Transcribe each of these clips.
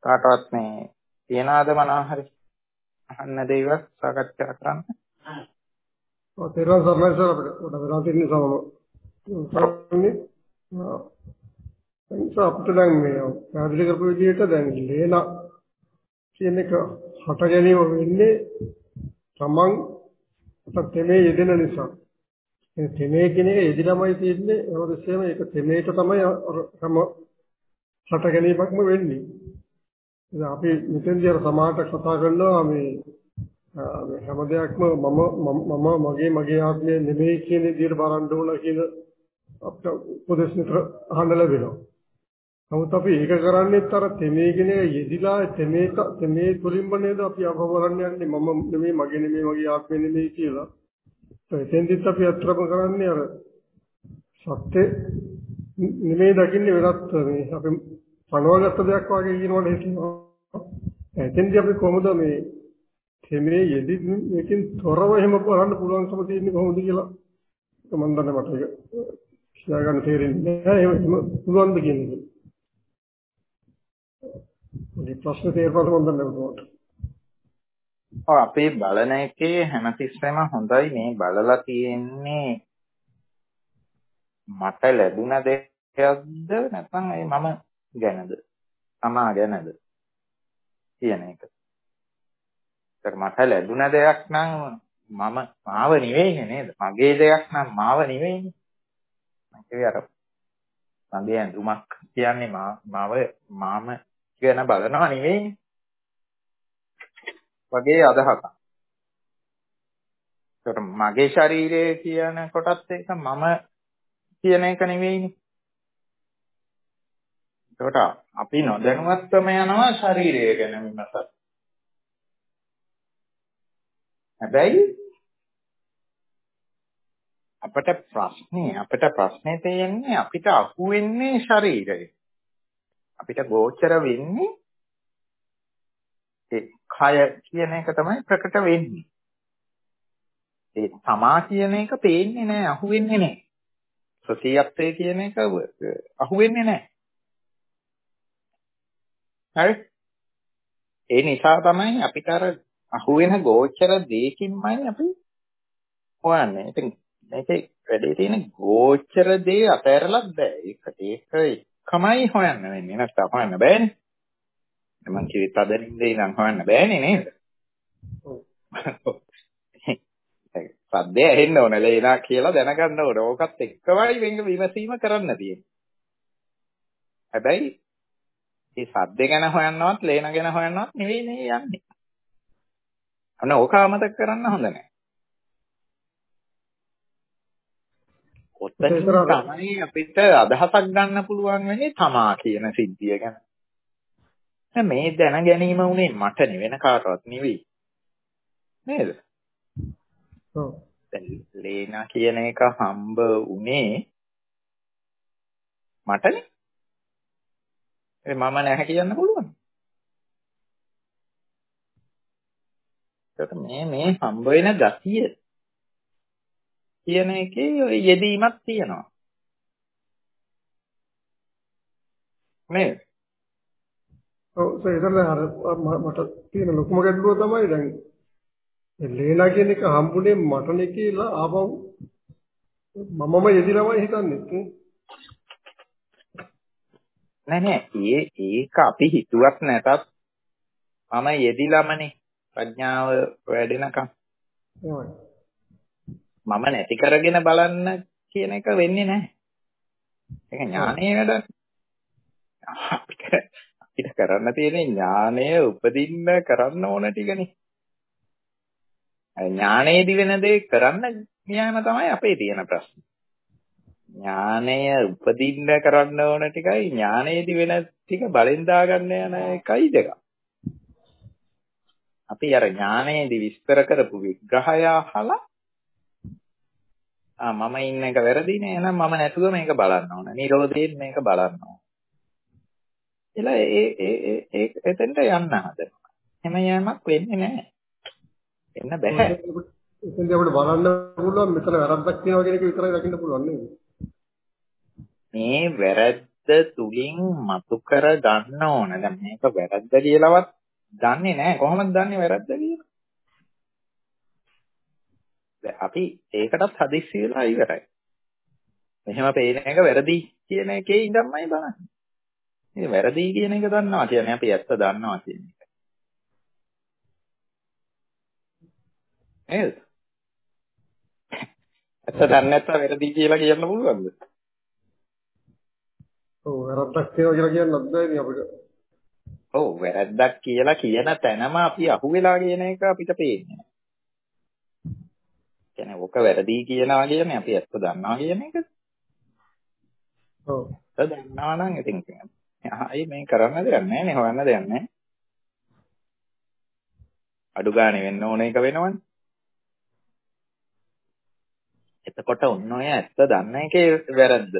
කාටවත් මේ තියනවාද මොනවා හරි අහන්න දේවල් සාකච්ඡා කරන්න? ඔව් තේරුම් ගන්න සර් අපිට උඩ වෙලා තියෙන සමම කරන්නේ අපිට දැන් මේ පැහැදිලි කරපු විදිහට දැන් ලේන කියන එක හට ගැනීම වෙන්නේ තමන් තෙමේ යෙදෙන නිසා. ඒ තෙමේ කියන එක යෙදිලාමයි තියෙන්නේ හැමදෙස්සෙම ඒක තෙමේට තමයි හැම හට ගැනීමක්ම වෙන්නේ. ඉතින් අපි මෙතෙන්දී අර සමාජයට කතා කරනවා මේ හැම දෙයක්ම මම මගේ ආත්මය නෙමෙයි කියන විදිහට බලන්න ඕන කියන අපිට උපදේශ විතර අහන්න ලැබෙනවා. නමුත් අපි ඒක කරන්නේත් අර තෙමේගෙන යෙදිලා තෙමේ තුලින්ම නේද අපි අභවරන්න යන්නේ මම නෙමෙයි මගේ නෙමෙයි මගේ ආත්මය නෙමෙයි කියලා. එතෙන්දිත් අපි අත්‍තරම කරන්නේ අර සත්‍ය නෙමෙයි දකින්නේ වෙනත් මේ අපි පනවගත්ත දෙයක් වගේ කියනවනේ හිතනවා. එතෙන්දී අපි කොහොමද මේ තෙමේ යෙදින් තොරව එහෙම බලන්න පුළුවන්කම තියෙන්නේ කොහොමද කියලා මම දන්නේ මට ඒක කියාගන්න තේරෙන්නේ නැහැ. එහෙම පුළුවන්ද කියන එක. මේ ප්‍රශ්න තේරුම් ගන්න ඕනේ. ඔව් අපේ බලන එකේ හැමතිස්සෙම හොඳයි මේ බලලා තියෙන්නේ මට ලැබුණ දෙයක්ද නැත්නම් ඒ මම ගැනද තමා ගැනද කියන එක. ඒක මට ලැබුණ දෙයක් නම් මාව නෙවෙයිනේ නේද? මගේ දෙයක් නම් මාව නෙවෙයිනේ. මගේ අර මගේ ඇඳුමක් කියන්නේ මාම ගැන බලනවා නෙවෙයිනේ. වගේ අදහසක්. ඒකට මගේ ශරීරය කියන කොටත් ඒක මම කියන එක නෙවෙයිනේ. ඒකට අපි නොදැනුවත්වම යනවා ශරීරය ගැන විමසත්. හැබැයි අපිට ප්‍රශ්නේ තියෙන්නේ අපිට අහු වෙන්නේ ශරීරය. අපිට ගෝචර වෙන්නේ ඒ කය කියන එක තමයි ප්‍රකට වෙන්නේ. ඒ තමා කියන එක පේන්නේ නැහැ, අහු වෙන්නේ නැහැ. සතියත්වය කියන එක අහු වෙන්නේ නැහැ. හරි? ඒ නිසා තමයි අපිට අර අහු වෙන ගෝචර දෙයකින්මයි අපි හොයන්නේ. ඉතින් මේකේ වැඩේ තියෙන ගෝචර දේ අතහැරලත් බෑ. ඒක එකමයි හොයන්න වෙන්නේ. නැත්නම් හොයන්න බෑනේ. මම කිව්වේ තදනින්ද ඉඳන් හොයන්න බෑනේ නේද? ඔව්. සද්දේ ඇහෙන්න ඕන ලේනා කියලා දැනගන්න ඕන. ඕකත් එක්කමයි වෙන විමසීම කරන්න තියෙන්නේ. හැබැයි මේ සද්දේ ගැන හොයන්නවත් ලේනා ගැන හොයන්නවත් නෙවෙයි මේ යන්නේ. අන්න ඕක අමතක කරන්න හොඳ නැහැ. ඔතන තමයි අපිට අදහසක් ගන්න පුළුවන් වෙන්නේ තමා කියන සිද්ධිය ගැන. දැන් මේ දැන ගැනීම උනේ මට වෙන කාටවත් නෙවෙයි. නේද? ඔව්. දැන් ලේනා කියන එක හම්බ උනේ මටනේ. ඒ මම නැහැ කියන්න පුළුවන්. ඒකට මේ හම්බ වෙන ගතිය කියන එකේ යෙදීමක් තියෙනවා. නේද? ඔව් ඒකෙන් අර මට තියෙන ලොකුම ගැටලුව තමයි දැන් ලේනා කියන එක හම්බුනේ මටනේ කියලා ආපහු මමම යෙදිලාමයි හිතන්නේ. නෑ ඒක අපි හිතුවක් නැතත් මම යෙදිලාමනේ ප්‍රඥාව වැඩෙනකම්. මම නැති කරගෙන බලන්න කියන එක වෙන්නේ නැහැ. ඒක ඥානයේ වැඩක්. අපිට කරන්න තියෙන්නේ ඥානය උපදින්න කරන්න ඕන ටිකනේ. ඥානයේදී වෙන දේ කරන්න ගියාම තමයි අපේ තියෙන ප්‍රශ්නේ. ඥානය උපදින්න කරන්න ඕන ටිකයි ඥානයේදී වෙන ටික බලෙන් දාගන්න යන එකයි දෙක. අපි අර ඥානයේදී විස්තර කරපු විග්‍රහය අහලා මම ඉන්න එක වැරදිනේ එහෙනම් මම නැතුව මේක බලන්න ඕන. නිරෝධයෙන් මේක බලන්න ඕන. එලා ඒ එතෙන්ට යන්න හදනවා. එහෙම යෑමක් වෙන්නේ නැහැ. එන්න බෑ. එතෙන්දී අපිට බලන්න පුළුවන් මෙතන වැරද්දක් තියෙනවා කියන එක විතරයි දකින්න පුළුවන් නේද? මේ වැරද්ද තුලින් මතු කර ගන්න ඕන. දැන් මේක වැරද්ද කියලාවත් දන්නේ නැහැ. කොහොමද දන්නේ වැරද්ද කියලා? දැන් අපි ඒකටත් හදිස්සි වෙලා ඉවරයි. මෙහෙම පේන එක වැරදි කියන එකේ ඉඳන්මයි බලන්නේ. මේ වැරදි කියන එක දන්නවා කියන්නේ අපි ඇත්ත දන්නවා කියන එක. නේද? ඇත්ත දන්නේ නැත්නම් වැරදි කියලා කියන්න පුළුවන්ද? ඔව් වැරද්දක් තියෙනවා කියලා කියන්නත් බෑනේ අපිට. ඔව් වැරද්දක් කියලා කියන තැනම අපි අහුවෙලා කියන එක අපිට පේන්නේ. කියන්නේ ඔක වැරදි කියනවා කියන්නේ අපි ඇත්ත දන්නවා කියන එක. ඔව්. ඇත්ත දන්නවා නම් ඉතින් ආයි මේ කරන්න දෙයක් නැහැ නේ හොයන්න දෙයක් නැහැ. අඩු ගානේ වෙන්න ඕන එක වෙනවනේ. එතකොට ඔන්න ඔය ඇත්ත දන්න එකේ වැරද්ද.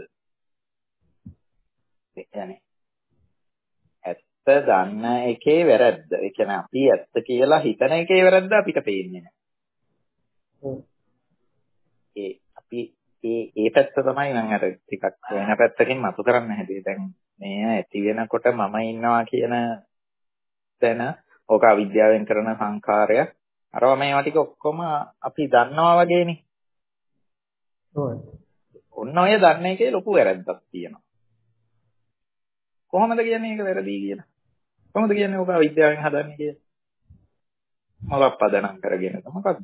ඒ කියන්නේ ඇත්ත දන්න එකේ වැරද්ද. ඒ කියන්නේ අපි ඇත්ත කියලා හිතන එකේ වැරද්ද අපිට පේන්නේ නැහැ. ඔව්. අපි ඒ පැත්ත තමයි මම අර ටිකක් වෙන පැත්තකින් මතු කරන්න හැදුවේ. දැන් මේ ඇති වෙනකොට මම ඉන්නවා කියන තැන ඕක අවිද්‍යාවෙන් කරන සංකාරය. අරවා මේවා ටික ඔක්කොම අපි දන්නවා වගේනේ. ඔව්. ඔන්න ඔය දන්න එකේ ලොකු වැරද්දක් තියෙනවා. කොහොමද කියන්නේ ඒක වැරදි කියලා? කොහොමද කියන්නේ ඕක අවිද්‍යාවෙන් හදන්නේ කියලා? මොකක් පදනම් කරගෙනද මොකද්ද?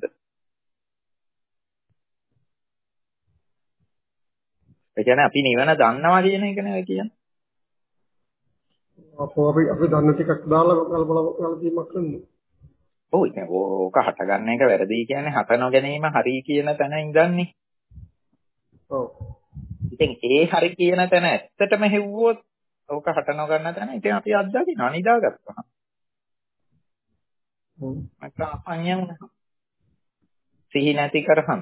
ඒ කියන්නේ අපි නිවන දන්නවා කියන එක නෙවෙයි කියන්නේ. අපි දන්න ටිකක් දාලා කල්පනා දීමක් කරන්නේ. ඔව් ඉතින් ඕක හටගන්න එක වැරදි කියන්නේ හට නොගැනීම හරි කියන තැන ඉඳන්නේ. ඔව්. ඉතින් ඒ හරි කියන තැන ඇත්තටම හෙව්වොත් ඕක හට නොගන්න තැන ඉතින් අපි අත්දකින්න නිදාගත්තා. මට අපඤ්ඤම් සිහි නැති කරහම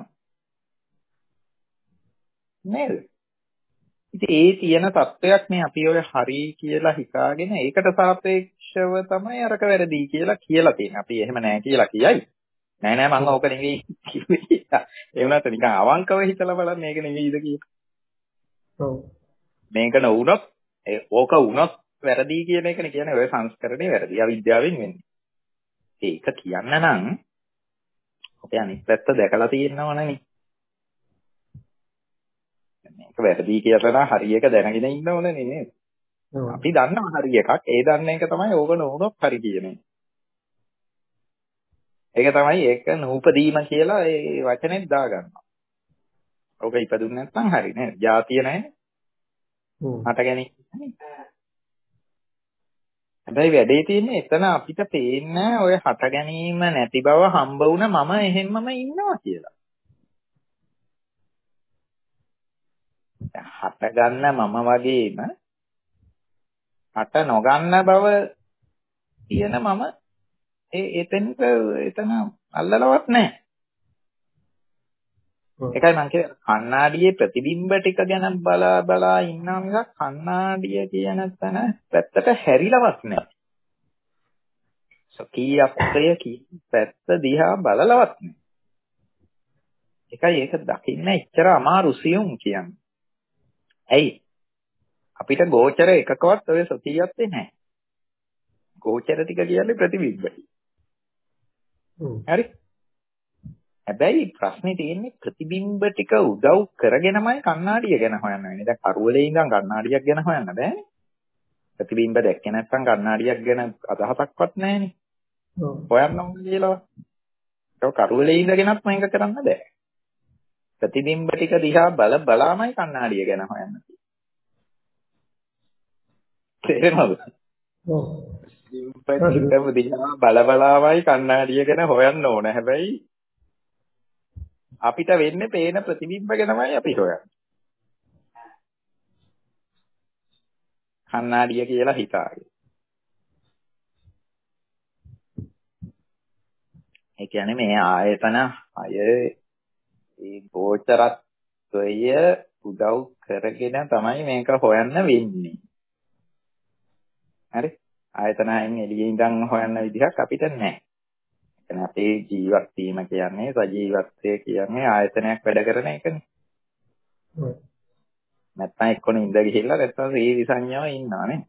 නේද? ඉතින් ඒ තියෙන තත්වයක් නේ අපි ඔය හරි කියලා හිතාගෙන ඒකට සාපේක්ෂව තමයි අරක වැරදි කියලා තියෙන්නේ. අපි එහෙම නැහැ කියලා කියයි. නෑ මම ඕක නෙවෙයි කිව්වේ. ඒ වුණාට නිකන් අවංකව හිතලා බලන්න මේක නෙවෙයිද කියලා. ඔව්. මේක නොවුනොත් ඕක වුණොත් වැරදි කියන එකනේ කියන්නේ ඔය සංස්කරණේ වැරදි අවිද්‍යාවෙන් වෙන්නේ. ඒක කියන්න නම් අපේ අනිත් පැත්ත දැකලා තියෙනවනේ. මේක වැරදි කියලා නම් හරි එක දැනගෙන ඉන්න ඕනේ නේද? අපි දන්නවා හරි එකක්. ඒ දන්න එක තමයි ඕක නොවුනොත් හරි කියන්නේ. ඒක තමයි ඒක නූපදීම කියලා ඒ වචනේත් දාගන්නවා. ඕක ඉපදුන්නේ නැත්නම් හරි නේද? ಜಾතිය නැහැ. හට ගැනීම. හැබැයි වැඩේ තියෙන්නේ එතන අපිට පේන්නේ ඔය හට ගැනීම නැති බව හම්බ වුණ මම එහෙම්මම ඉන්නවා කියලා. හට ගන්න මම වගේම හට නොගන්න බව කියන මම එතන අල්ලලවත් නැහැ. ඒකයි මම කියන්නේ කණ්ණාඩියේ ප්‍රතිබිම්බ ටික ගැන බලා ඉන්නා මිසක් කණ්ණාඩිය කියන තැන පැත්තට හැරිලවත් නැහැ. සකීයත්වය කියන පැත්ත දිහා බලලවත් නැහැ. ඒකයි ඒක දකින්න එච්චර අමාරු සියුම් කියන්නේ. ඇයි? අපිට ගෝචර එකකවත් ඔය සතියත්තේ නැහැ. ගෝචර ටික කියන්නේ ප්‍රතිබිම්බයි. හරි? හැබැයි ප්‍රශ්නේ තියෙන්නේ ප්‍රතිබිම්බ ටික උදව් කරගෙනමයි කණ්ණාඩිය ගැන හොයන්න වෙන්නේ. දැන් කරුවලේ ඉඳන් කණ්ණාඩියක් ගැන හොයන්න බෑනේ. ප්‍රතිබිම්බ දැක්කේ නැත්නම් කණ්ණාඩියක් ගැන අදහසක්වත් නැහැනේ. හොයන්න ඕන කියලා. ඒක කරුවලේ ඉඳගෙනත් මේක කරන්න බෑ. ප්‍රතිබිම්බ ටික දිහා බලාමයි කණ්ණාඩිය ගැන හොයන්න. තේරෙනවද? ඔව්. ප්‍රතිබිම්බ දිහා බලාමයි කණ්ණාඩිය ගැන හොයන්න ඕන. හැබැයි අපිට වෙන්නේ පේන ප්‍රතිබිම්බ ගැනමයි අපි හොයන්නේ. කණ්ණාඩිය කියලා හිතාගෙන. ඒ කියන්නේ මේ ආයතන අය ඒ ගෝචරත්වය උදව් කරගෙන තමයි මේක හොයන්න වෙන්නේ. හරි? ආයතනයෙන් එළියේ ඉඳන් හොයන්න විදිහක් අපිට නැහැ. එතන අපේ ජීවත් වීම කියන්නේ සජීවත්වය කියන්නේ ආයතනයක් වැඩ කරන එකනේ. නැත්නම් එක්කොන ඉඳ ගිහිල්ලා නැත්නම් සීවි සංඥාව ඉන්නවා නේ.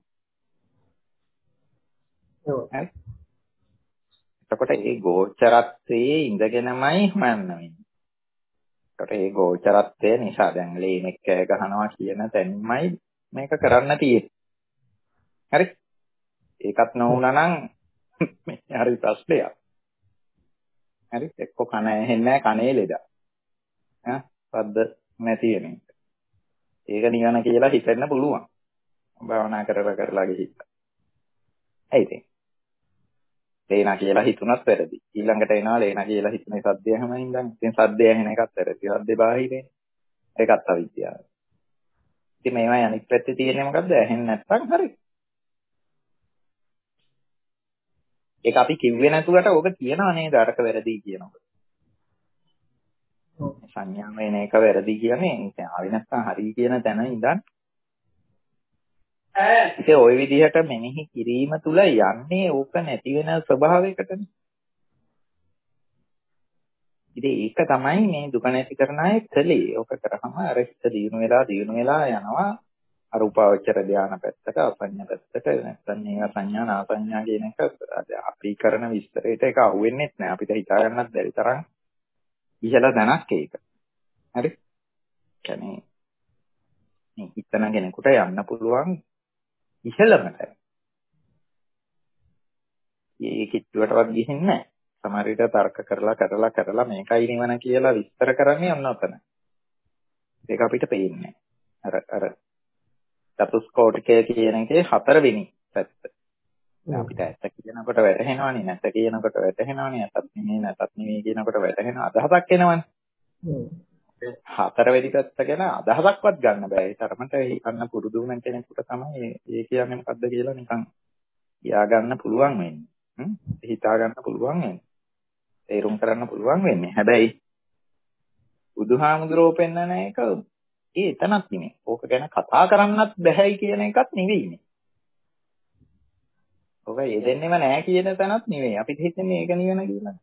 හරි. එතකොට මේ ගෝචරත්වයේ ඉඳගෙනමයි හොයන්න වෙන්නේ. එතකොට මේ ගෝචරත්වය නිසා දැන් ලේනෙක් කෑ ගහනවා කියන තැනමයි මේක කරන්න තියෙන්නේ. හරි. ඒකත් නොවුනා නම් හරි ප්‍රශ්නයක්. හරි. එක්ක කන ඇහෙන්නේ කනේ ලෙඩ. පද්ද නැති වෙන එක. ඒක නිවන කියලා හිතෙන්න පුළුවන්. භාවනා කරලා ගිහිල්ලා. ඇයි ලේනා කියලා හිතුණත් වැරදි. ඊළඟට එනවා ලේනා කියලා හිතුනේ සද්දය හැමයින් දැන්. ඉතින් සද්දය ඇහෙන එකත් වැරදි. සද්දේ බාහිරේ. ඒකත් අවිද්‍යාව. ඉතින් මේවයි අනිත් පැත්තේ තියෙන්නේ මොකද්ද? ඇහෙන්නේ නැත්නම් හරි. ඒක අපි කිව්වේ නැතුවට ඕක කියනවා නේද අරක වැරදි කියනකොට. සංඥාව එන එක වැරදි කියන්නේ ඉතින් ආවි නැත්නම් හරි කියන තැන ඉඳන් ඉතින් ওই විදිහට මෙනෙහි කිරීම තුල යන්නේ ඕක නැති වෙන ස්වභාවයකටනේ. ඉතින් ඒක තමයි මේ දුක නැති කරන අය කලේ. ඕක කරාම අර හිත දිනු වෙලා යනවා අරූපාවචර ධානය පැත්තට, අපඤ්ඤ පැත්තට, නැත්නම් මේවා සංඥා නාසඤ්ඤා කියන එක අපි කරන විස්තරයට ඒක අහුවෙන්නේ නැහැ. අපිට හිතා ගන්නත් බැරි තරම් ඉහළ දැනක් ඒක. හරි? කියන්නේ මේ හිතන කෙනෙකුට යන්න පුළුවන් ඉහළමට. මේ කිට්ටුවටවත් ගිහින් නැහැ. සමහර විට තර්ක කරලා මේකයි නිවන කියලා විස්තර කරන්නේ ඔන්න ඔතන. ඒක අපිට පේන්නේ අර චතුස්කෝටිකය කියන එකේ 4 වෙනි පැත්ත. අපිට ඇත්ත කියනකොට වැටහෙනවනේ නැත්ත කියනකොට වැටහෙනවනේ නැත්ත් නෙමෙයි කියනකොට වැටහෙන අදහසක් එනවනේ. 4 වෙනි පැත්ත ගැන අදහසක්වත් ගන්න බෑ. ඒ තරමට හිතන්න පුරුදු වෙන කෙනෙකුට තමයි ඒ කියන්නේ මොකද්ද කියලා නිකන් කියා ගන්න පුළුවන් වෙන්නේ. හිතා ගන්න පුළුවන් වෙන්නේ. තේරුම් කරන්න පුළුවන් වෙන්නේ. හැබැයි බුදුහාමුදුරුවෝ පෙන්නන එක එතනක් නෙමෙයි. ඕක ගැන කතා කරන්නත් බැහැයි කියන එකත් නෙවෙයිනේ. ඕක යෙදෙන්නෙම නැහැ කියන තැනත් නෙවෙයි. අපිට හිතන්නේ ඒක නිවන කියලා.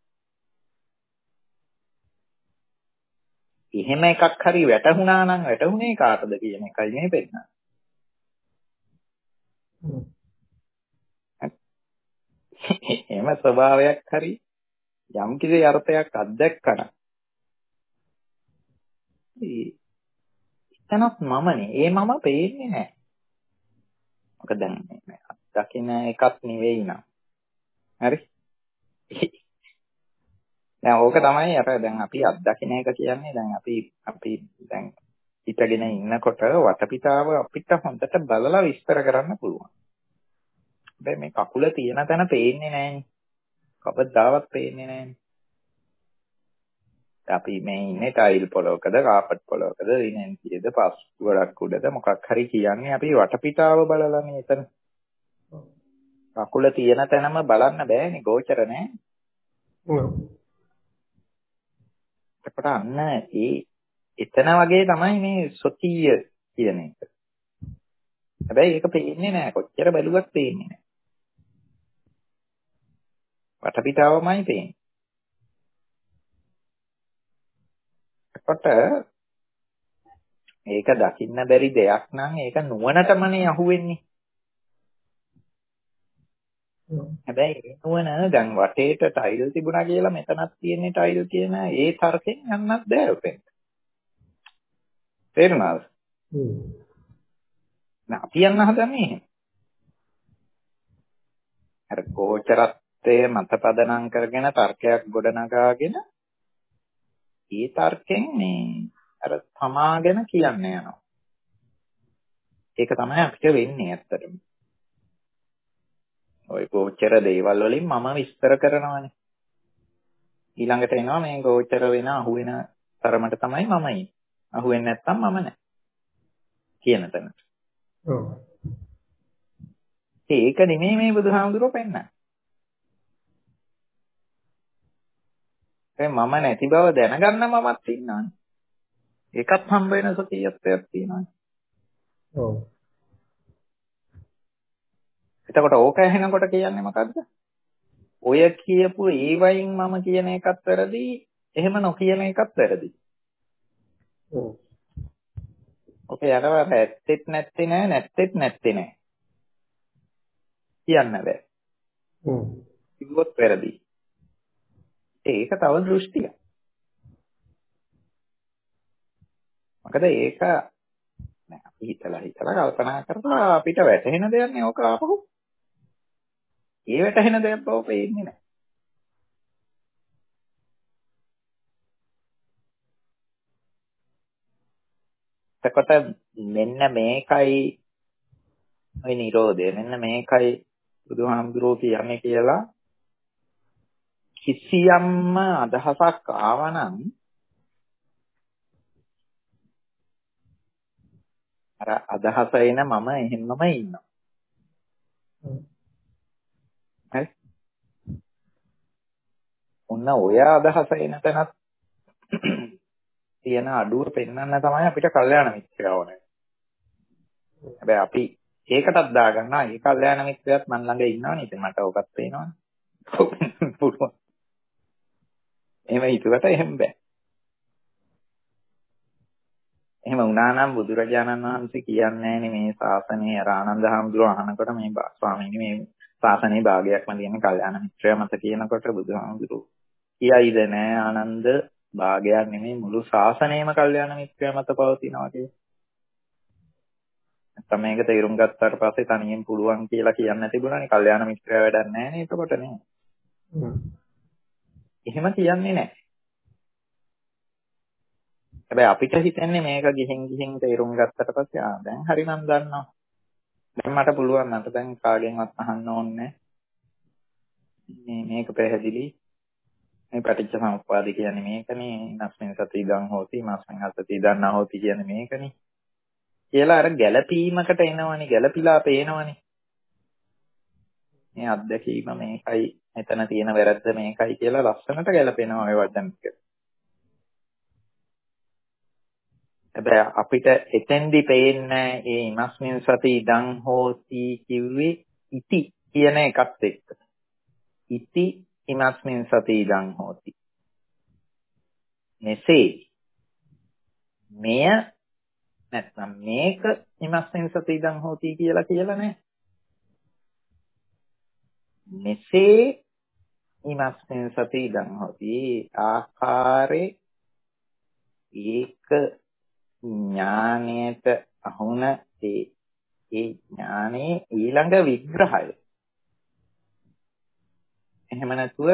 එහෙම එකක් හරි වැටහුණා නම් වැටහුනේ කාටද කියන එකයි මේ පෙන්නන්නේ. එහෙම ස්වභාවයක් හරි යම් කිසි අර්ථයක් අත්දැක්කම එතනත් මමනේ. ඒ මම පේන්නේ නැහැ. මොකද දැන් මේ දකින්න එකක් නෙවෙයි නං. හරි? දැන් ඕක තමයි අර දැන් අපි අත්දකින්න එක කියන්නේ දැන් අපි දැන් හිතගෙන ඉන්නකොට වටපිටාව අපිට හොඳට බලලා විස්තර කරන්න පුළුවන්. හැබැයි මේ කකුල තියෙන තැන පේන්නේ නැහැනේ. කවදාවත් පේන්නේ නැහැනේ. අපි මේ ඉන්නේ ටයිල් පොලවකද කාපට් පොලවකද ඉනෙන්තියද පස් ගොඩක් උඩද මොකක් හරි කියන්නේ අපි වටපිටාව බලලානේ එතන. කකුල තියෙන තැනම බලන්න බෑනේ ගෝචර නැහැ. එතකොට අන්න එතන වගේ තමයි මේ සොතීය කියන එක. හැබැයි ඒක පේන්නේ නැහැ. කොච්චර බැලුවත් පේන්නේ නැහැ. වටපිටාවමයි පේන්නේ. එතකොට ඒක දකින්න බැරි දෙයක් නම් ඒක නුවණටමනේ අහුවෙන්නේ. හැබැයි ඒ නුවණ දැන් වටේට ටයිල් තිබුණා කියලා මෙතනක් තියෙන්නේ ටයිල් කියන ඒ තර්කෙන් යන්නත් බෑ උතෙන්. තේරුණාද? අපි යන්න හදන්නේ එහෙම. අර ගෝචරත්වයේ මත පදනම් කරගෙන තර්කයක් ගොඩනගාගෙන ඒ තර්කෙන් මේ අර තමාගෙන කියන්න යනවා. ඒක තමයි අපිට වෙන්නේ ඇත්තටම. ওই ගෝචර දේවල් වලින් මම විස්තර කරනවානේ. ඊළඟට එනවා මේ ගෝචර වෙන අහුවෙන තරමට තමයි මම ඉන්නේ. අහුවෙන්නේ නැත්තම් මම නැහැ. කියන තැනට. ඔව්. ඒක නෙමෙයි මේ බුදුහාමුදුරුවෝ පෙන්නන්නේ. මම නැති බව දැනගන්න මමත් ඉන්නානේ. ඒකත් හම්බ වෙන සතියත්වයක් තියෙනවානේ. ඔව්. එතකොට ඕක ඇහෙනකොට කියන්නේ මොකද්ද? ඔය කියපු ඒ වයින් මම කියන එකත් වැරදි, එහෙම නොකියන එකත් වැරදි. ඔව්. ඔක යනවා ඇත්තෙත් නැත්තේ නෑ නැත්තෙත් නැත්තේ නෑ. කියන්න බෑ. කිව්වොත් වැරදි. ඒක තව දෘෂ්ටියක්. මොකද ඒක නෑ අපි හිතලා කල්පනා කරලා අපිට වැටහෙන දෙයක් නේ ඕක ආපහු. ඒ වැටහෙන දෙයක් බව පේන්නේ නෑ. එතකොට මෙන්න මේකයි ওই Nirodha මෙන්න මේකයි බුදුහාමුදුරුවෝ කියන්නේ කියලා කිසියම්ම අදහසක් ආවනම් අර අදහස එන මම එහෙම්මම ඉන්නවා. හරි. ඔන්න ඔය අදහස එන තැනත් තියෙන අඩුව පෙන්වන්න තමයි අපිට කල්යාණ මිත්‍රයව ඕනේ. හැබැයි අපි ඒකටත් දාගන්නවා. ඒ කල්යාණ මිත්‍රයත් මන් ළඟ ඉන්නවනේ. ඉතින් මට ඕකත් පේනවනේ. පුළුවන්. එහෙම හිතුවට එහෙම බෑ. එහෙම වුණා නම් බුදුරජාණන් වහන්සේ කියන්නේ මේ ශාසනයේ ආනන්ද හාමුදුරුවෝ අහනකොට මේ ස්වාමීනි මේ ශාසනයේ භාගයක්ම තියෙන කල්යාණ මිත්‍රයා මත කියනකොට බුදුහාමුදුරුවෝ කියයිද නෑ ආනන්ද භාගයක් නෙමෙයි මුළු ශාසනයම කල්යාණ මිත්‍රයා මත පවතිනවා කියලා. නැත්නම් මේක තේරුම් ගත්තාට පස්සේ තනියෙන් පුළුවන් කියලා කියන්න තිබුණානේ කල්යාණ මිත්‍රයා වැඩක් නෑ නේ එතකොට නේ. එහෙම කියන්නේ නෑ. හැබැයි අපිට හිතන්නේ මේක ගිහින් තේරුම් ගත්තට පස්සේ දැන් හරි මම දන්නවා. දැන් මට පුළුවන් මට දැන් කාගෙන්වත් අහන්න ඕනේ මේක පැහැදිලි. මේ පටිච්ච සමුප්පාද කියන්නේ මේකනේ. නස්මින් සති ඉදං හෝති මාස්මින් අසති ඉදං හෝති කියන්නේ මේකනේ. කියලා අර ගැළපීමකට එනවනේ ගැළපීලා පේනවනේ. මේ අත්දැකීම මේකයි මෙතන තියෙන වැරද්ද මේකයි කියලා ලස්සනට ගැළපෙනවා ඔය වචන ටික. හැබැයි අපිට එතෙන්දි පේන්නේ ඒ ඉමස්මින් සති ඉදං හෝති කිව්වේ ඉති කියන එකත් එක්ක. ඉති ඉමස්මින් සති ඉදං හෝති. මෙසේ මෙය නැත්නම් මේක ඉමස්මින් සති ඉදං හෝති කියලා නෑ. මෙසේ ඉමස්මින් සති ඉදං හෝති ආකාරේ ඒක ඥානයට අහුන ඒ ඥානයේ ඊළඟ විග්‍රහය. එහෙම නැතුව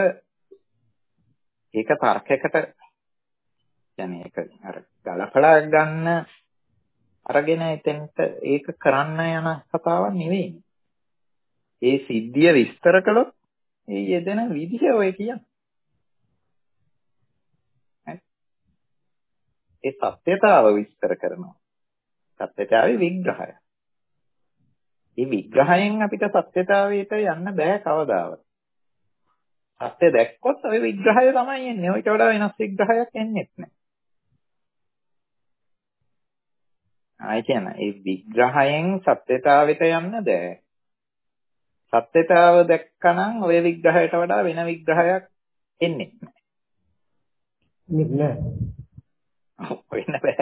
ඒක තර්කයකට කියන්නේ ඒක අර ගලපලා ගන්න අරගෙන එතෙන්ට ඒක කරන්න යන කතාවක් නෙවෙයි. ඒ සිද්ධිය විස්තර කළොත් ඒ යෙදෙන විදිහ ඔය කියන්නේ. ඒ සත්‍යතාව විස්තර කරනවා. සත්‍යතාවේ විග්‍රහය. මේ විග්‍රහයෙන් අපිට සත්‍යතාවයට යන්න බෑ කවදාවත්. සත්‍ය දැක්කොත් ඔය විග්‍රහය තමයි එන්නේ. ඔයිට වඩා වෙනස් විග්‍රහයක් එන්නේ නැහැ. ආයි කියන ඒ විග්‍රහයෙන් සත්‍යතාවයට යන්න බෑ. සත්‍යතාව දැක්කනම් ඔය විග්‍රහයට වඩා වෙන විග්‍රහයක් එන්නේ නැහැ. වෙන්න බෑ.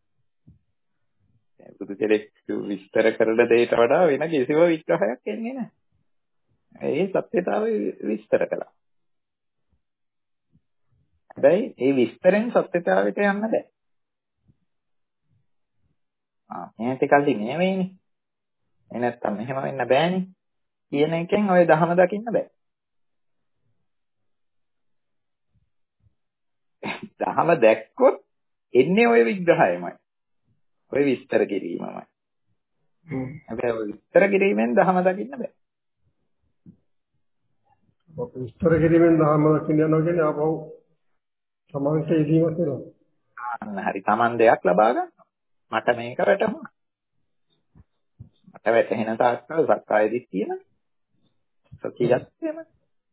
බුදු කෙනෙක් විස්තර කරන දෙයට වඩා වෙන කිසිම විග්‍රහයක් එන්නේ නැහැ. ඒ සත්‍යතාවය විස්තර කළා. හැබැයි ඒ විස්තරෙන් සත්‍යතාවයට යන්න බෑ. මේ ටිකල්ලි නෙවෙයිනේ. ඒ නැත්තම් මෙහෙම වෙන්න බෑනේ. කියන එකෙන් ඔය ධහම දකින්න බෑ. ධහම දැක්කොත් එන්නේ ඔය විග්‍රහයමයි. ඔය විස්තර කිරීමමයි. හැබැයි ඔය විස්තර කිරීමෙන් ධහම දකින්න බෑ. ඔය විස්තර කිරීමෙන් ධහම දකින්න යනවා කියන්නේ ආපහු සමාන්ත ඉදීමක් වෙනවා. අන්න හරි Taman දෙයක් ලබා ගන්නවා. මට මේක වැටහුණා. මට වැටහෙන තාක්කල් සක්කාය දිට්ඨියම සතියක් එහෙම.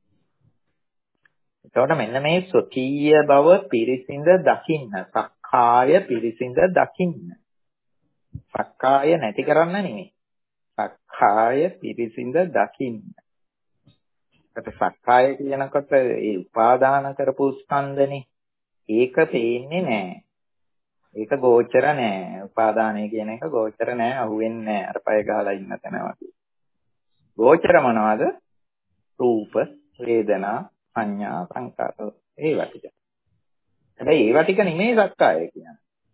එතකොට මෙන්න මේ සොකීය බව පිරිසිඳ දකින්න. සක්කාය පිරිසිඳ දකින්න. සක්කාය නැති කරන්න නෙමෙයි. සක්කාය පිරිසිඳ දකින්න. ඒකට සක්කාය කියනකොට ඒ උපාදාන කරපු ස්කන්ධනේ. ඒක පේන්නේ නැහැ. ඒ ඒක ගෝචර නෑ. උපාදානය කියන එක ගෝචර නෑ. අහුවෙන්නේ නෑ. අර පය ගහලා ඉන්න තැන වගේ. ගෝචර මොනවද? රූප, වේදනා, සංඥා, සංකාර ඒවා ටික. හැබැයි ඒවා ටික නෙමෙයි සක්කාය කියන්නේ.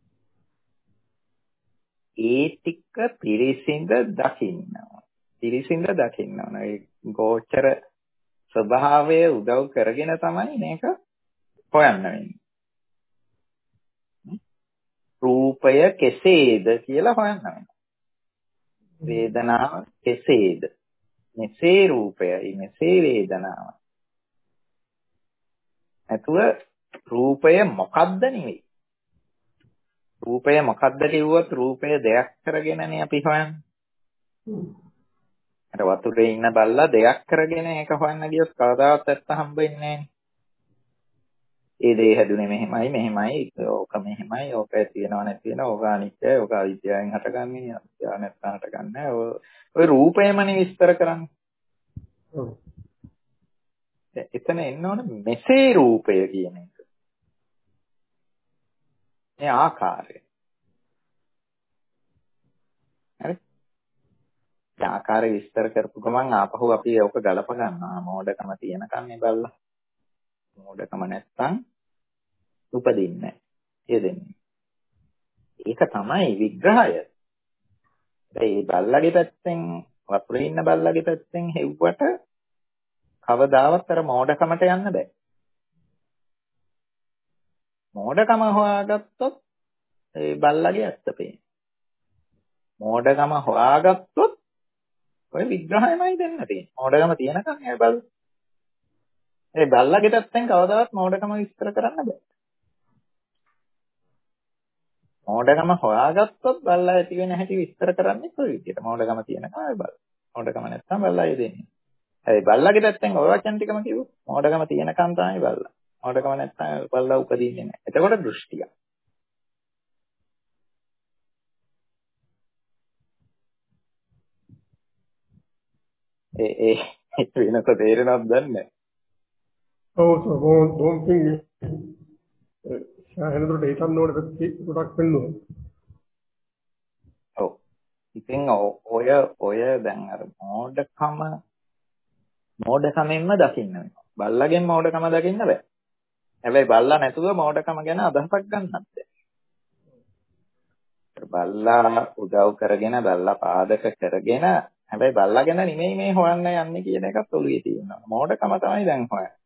ඒ ටික පිරිසිඳ දකින්න. පිරිසිඳ දකින්න ඕන. ඒ ගෝචර ස්වභාවය උදව් කරගෙන තමයි මේක හොයන්න වෙන්නේ. රූපය කෙසේද කියලා හොයන්න වෙනවා. වේදනාව කෙසේද? මෙසේ රූපයයි මෙසේ වේදනාව. නැතුව රූපය මොකද්ද නෙවෙයි. රූපය මොකද්ද කිව්වොත් රූපය දෙයක් කරගෙනනේ අපි හොයන්නේ. අර වතුරේ ඉන්න බල්ලා දෙයක් කරගෙන ඒක හොයන්න ගියොත් කවදාවත් ඇත්ත හම්බෙන්නේ නැහැ. ඒ දේ හැදුනේ මෙහෙමයි ඕක මෙහෙමයි ඕක තියෙනව නැති වෙනව ඕක අනිත්‍යයි ඕක අවිද්‍යාවෙන් හටගන්නේ අවිද්‍යාව නැත්නම් හටගන්නේ ඔය රූපයමනේ විස්තර කරන්නේ. එතන එන්න ඕන මෙසේ රූපය කියන එක. මේ ආකාරය. හරි? ඒ ආකාරය විස්තර කරපු ගමන් ආපහු අපි ඕක ගලප ගන්නවා. මෝඩකම තියෙනකම් මේ බල්ලා. මෝඩකම නැත්තම් උපදින්නේ නැහැ. එදෙන්නේ. ඒක තමයි විග්‍රහය. ඒ බල්ලගේ පැත්තෙන් වතුරේ ඉන්න බල්ලගේ පැත්තෙන් හෙව්වට කවදාවත් අර මෝඩකමට යන්න බෑ. මෝඩකම හොයාගත්තොත් ඒ බල්ලගේ ඇත්ත පේනවා. මෝඩකම හොයාගත්තොත් ඔය විග්‍රහයමයි දෙන්න තියෙන්නේ. මෝඩකම තියෙනකන් ඒ බල්ලගේ පැත්තෙන් කවදාවත් මෝඩකම විස්තර කරන්න බෑ. මෝඩකම හොයාගත්තොත් බල්ලා ඇති වෙන හැටි විස්තර කරන්නේ කොයි විදිහට? මෝඩකම තියෙනකන් ඒ බල්ලා. මෝඩකම නැත්නම් බල්ලා දෙන්නේ. හැබැයි බල්ලගේ පැත්තෙන් ඔය වචන ටිකම කිව්වොත් මෝඩකම තියෙනකන් තමයි බල්ලා. මෝඩකම නැත්නම් බල්ලා උපදින්නේ නැහැ. එතකොට දෘෂ්ටිය. ඒ වෙනස තේරෙනවද දන්නේ? ඔව් බොහොම පිං සාහනකට හිතන්න ඕන පැත්තේ ගොඩක් වෙනවා. ඔව්. ඉතින් ඔය දැන් අර මෝඩකමෙන්ම දකින්න වෙනවා. බල්ලාගෙන් මෝඩකම දකින්න බෑ. හැබැයි බල්ලා නැතුව මෝඩකම ගැන අදහසක් ගන්නත් බෑ. බල්ලා උදව් කරගෙන බල්ලා පාදක කරගෙන හැබැයි බල්ලා ගැන නෙමෙයි මේ හොයන්න යන්නේ කියන එකත් ඔළුවේ තියෙනවා. මෝඩකම තමයි දැන් හොයන්නේ.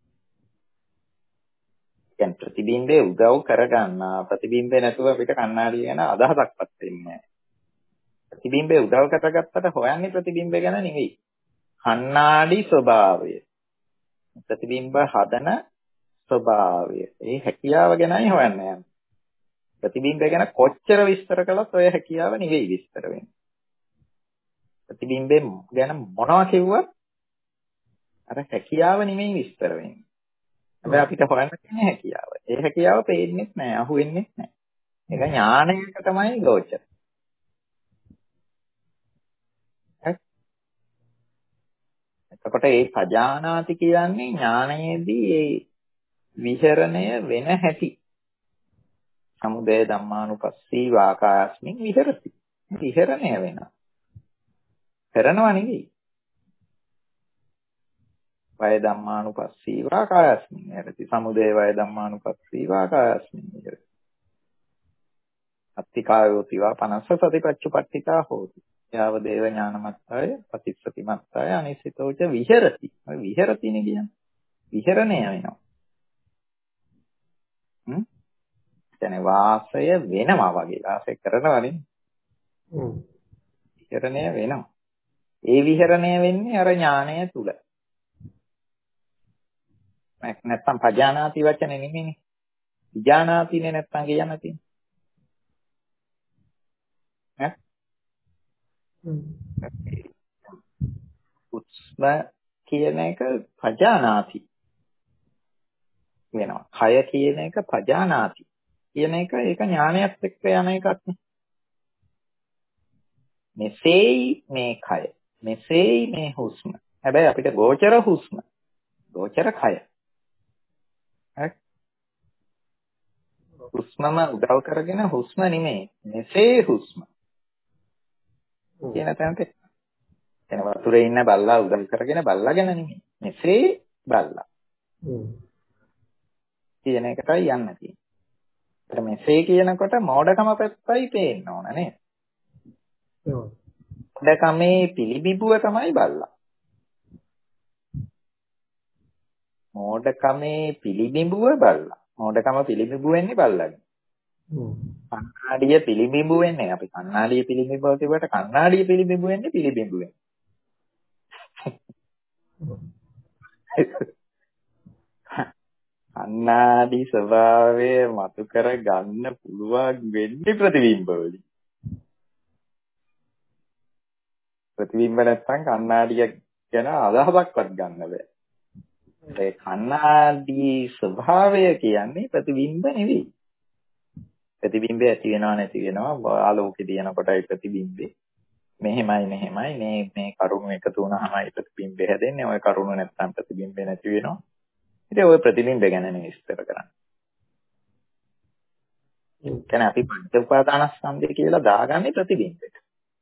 කියන්නේ ප්‍රතිබිම්බේ උදව් කරගන්න ප්‍රතිබිම්බේ නැතුව අපිට කණ්ණාඩිය ගැන අදහසක්වත් වෙන්නේ නැහැ. ප්‍රතිබිම්බේ උදව් කරගත්තට හොයන්නේ ප්‍රතිබිම්බේ ගැන නෙවෙයි. කණ්ණාඩි ස්වභාවය. ප්‍රතිබිම්බ හදන ස්වභාවය. ඒ හැකියාව ගැනයි හොයන්න යන්නේ. ප්‍රතිබිම්බය ගැන කොච්චර විස්තර කළත් ඔය හැකියාව නෙවෙයි විස්තර වෙන්නේ. ප්‍රතිබිම්බේ ගැන මොනවා කිව්වත් අර හැකියාව නෙවෙයි විස්තර වෙන්නේ. හැබැයි අපිට හොයන්න තියෙන හැකියාව. ඒ හැකියාව පේන්නේ නැහැ, අහුවෙන්නේ නැහැ. ඒක ඥානයක තමයි ගෝචර. එතකොට මේ පජානාති කියන්නේ ඥානයේදී ඒ විහරණය වෙන හැටි. සමුදය ධම්මානුපස්සී වාකායස්මින් විහෙරති. විහරණය වෙනවා. කරනවා නෙවෙයි. වය ධම්මානුපස්සී වාකායස්මින් විහෙරති. සමුදය වය ධම්මානුපස්සී වාකායස්මින් විහෙරති. අත්තිකායෝතිවා පනස්ස සතිපච්චුපට්ඨිතා හෝති. යාව දේව ඥානමත්තාය පතිස්සති මත්තාය අනිසිතෝච විහෙරති. ඔය විහෙරතිනේ කියන්නේ. විහරණය වෙනවා. කියන්නේ වාසය වෙනවා වගේ. වාසය කරනවා නෙමෙයි. විහරණය වෙනවා. ඒ විහරණය වෙන්නේ අර ඥානය තුල. නැත්තම් පජානාති වචනේ නෙමෙයිනේ. විජානාතිනේ නැත්තම් කියන්න තියෙන්නේ. උස්ම කියන එක පජානාති වෙනවා. කය කියන එක පජානාති කියන එක ඒක ඥානයත් එක්ක යන එකක් නේ. මෙසේයි මේ කය. මෙසේයි මේ හුස්ම. හැබැයි අපිට ගෝචර හුස්ම. ගෝචර කය. හුස්මම උදව් කරගෙන හුස්ම නෙමෙයි. මෙසේ හුස්ම. කියන තැනට එන වතුරේ ඉන්න බල්ලා උදව් කරගෙන බල්ලා ගැන නෙමෙයි. මෙසේ බල්ලා. කියන එකටයි යන්න තියෙන්නේ. ඒත් මෙසේ කියනකොට මෝඩකම පැත්තයි පේන්න ඕන නේද? මෝඩකමේ පිළිබිඹුව තමයි බල්ලා. මෝඩකමේ පිළිබිඹුව බල්ලා. මෝඩකම පිළිබිඹු වෙන්නේ බල්ලාගෙන්. කණ්ණාඩිය පිළිබිඹු වෙන්නේ අපි කණ්ණාඩිය පිළිබිඹුව කියවට කණ්ණාඩිය පිළිබිඹු වෙන්නේ පිළිබිඹුවෙන්. කණ්ණාඩි ස්වභාවය මතු කර ගන්න පුළුවන් වෙන්නේ ප්‍රතිබිම්බ වලින්. ප්‍රතිබිම්බ නැත්නම් කණ්ණාඩිය ගැන අදහසක්වත් ගන්න බෑ. ඒ කණ්ණාඩි ස්වභාවය කියන්නේ ප්‍රතිබිම්බ නෙවෙයි. ප්‍රතිබිම්බය ඇති වෙනවා නැති වෙනවා ආලෝකේ දින කොටයි ප්‍රතිබිම්බේ. මෙහෙමයි මේ කරුණු එකතු වුණාමයි ප්‍රතිබිම්බය හැදෙන්නේ. ওই කරුණු නැත්නම් ප්‍රතිබිම්බේ නැති වෙනවා. ඉතින් ওই ප්‍රතිබිම්බ ගැන නේ විස්තර කරන්නේ. කියන්නේ අපි පංච උපාදානස්කන්ධය කියලා දාගන්නේ ප්‍රතිබිම්බෙට.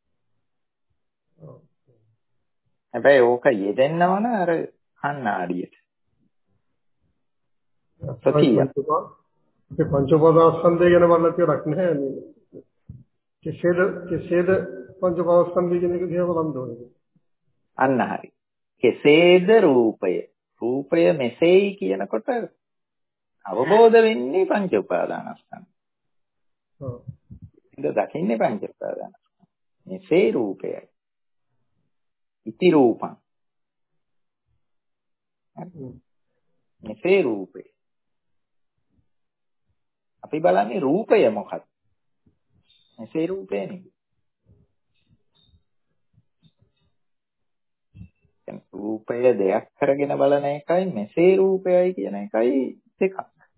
හැබැයි ඕක යෙදෙන්න ඕන අර කණ්ණාඩියට. ඒ පංච උපාදානස්කන්ධය ගැන බලලා තියරක් නැහැ මේ. කෙසේද පංච උපාදානස්කන්ධය කියන එක දිහා බලන්න ඕනේ. අන්න හරි. කෙසේද රූපය? රූපය මෙසේයි කියනකොට අවබෝධ වෙන්නේ පංච උපාදානස්කන්ධය. ඉතින් දකින්නේ පංච උපාදානස්කන්ධය. මෙසේ රූපයයි. ඉති රූපං. මෙසේ රූපය. අපි බලන්නේ රූපය මොකක්ද? මෙසේ රූපය නෙවෙයි. රූපය දෙයක් කරගෙන බලන එකයි මෙසේ රූපයයි කියන එකයි දෙකක්.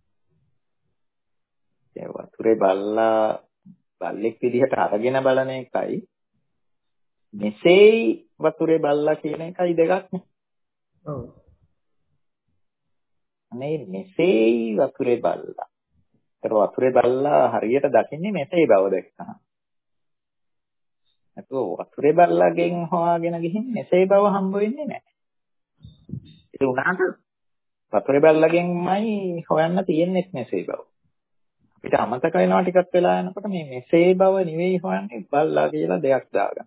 ඒ වතුරේ බල්ලෙක් විදිහට අරගෙන බලන එකයි මෙසේ වතුරේ බල්ලා කියන එකයි දෙකක් නේ. ඔව්. අනේ මෙසේ වතුරේ බල්ලා. ඒතර වතුරේ බල්ලා හරියට දකින්නේ මෙසේ බව දැක්කම. නැතුව වතුරේ බල්ලාගෙන් හොයාගෙන ගිහින් මෙසේ බව හම්බ වෙන්නේ නැහැ. ඒ උනාට වතුරේ බල්ලාගෙන්මයි හොයන්න තියෙන්නේ මෙසේ බව. අපිට අමතක වෙනවා ටිකක් වෙලා යනකොට මේ මෙසේ බව නෙවෙයි හොයන්නේ බල්ලා කියලා දෙයක් දාගන්න.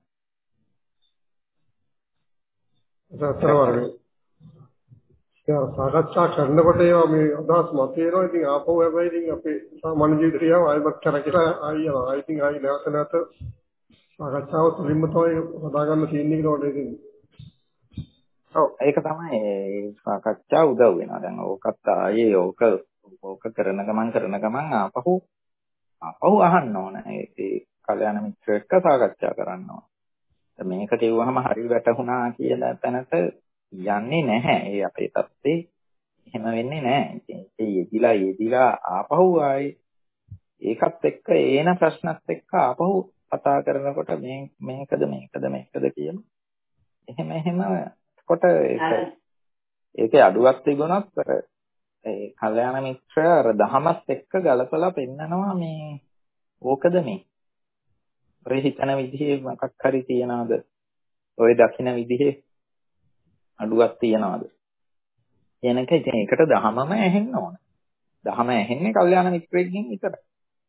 සාකච්ඡා කරනකොට ඒවා මේ අදහස් මතුවෙනවා. ඉතින් ආපහු හැබැයි ඉතින් අපේ සාමාන්‍ය ජීවිතය ආයෙත් කරකිලා ආයෙ ඉතින් ආයෙ නැවත සාකච්ඡාව තුළින්ම තමයි හදාගන්න තියෙන්නේ කියලා වඩේ ඉතින්. ඔව් ඒක තමයි සාකච්ඡා උදව් වෙනවා. දැන් ඕකත් ආයේ ඕක කරන ගමන් ආපහු අහන්න ඕන. ඒ කල්‍යාණ මිත්‍ර එක්ක සාකච්ඡා කරන්න ඕන. මේක කිව්වහම හරි වැටහුණා කියලා තැනට යන්නේ නැහැ. ඒ අපේ තත්ත්වේ එහෙම වෙන්නේ නැහැ. ඒ යෙදිලා ආපහු ආයේ ඒකත් එක්ක ඒන ප්‍රශ්නත් එක්ක ආපහු කතා කරනකොට මේකද කියන එහෙම කොට ඒකේ අඩුවක් තිබුණොත් ඒ කල්‍යාණ මිත්‍ර අර දහමත් එක්ක ගලපලා පෙන්නනවා මේ ඕකද මේ ඔය හිතන විදිහේ මොකක් හරි තියනවාද ඔය දකින විදිහේ අඩුවක් තියනවාද කියන එක. ඉතින් ඒකට දහමම ඇහෙන්න ඕන. දහම ඇහෙන්නේ කල්‍යාණ මිත්‍රයෙක්ගෙන් විතරයි.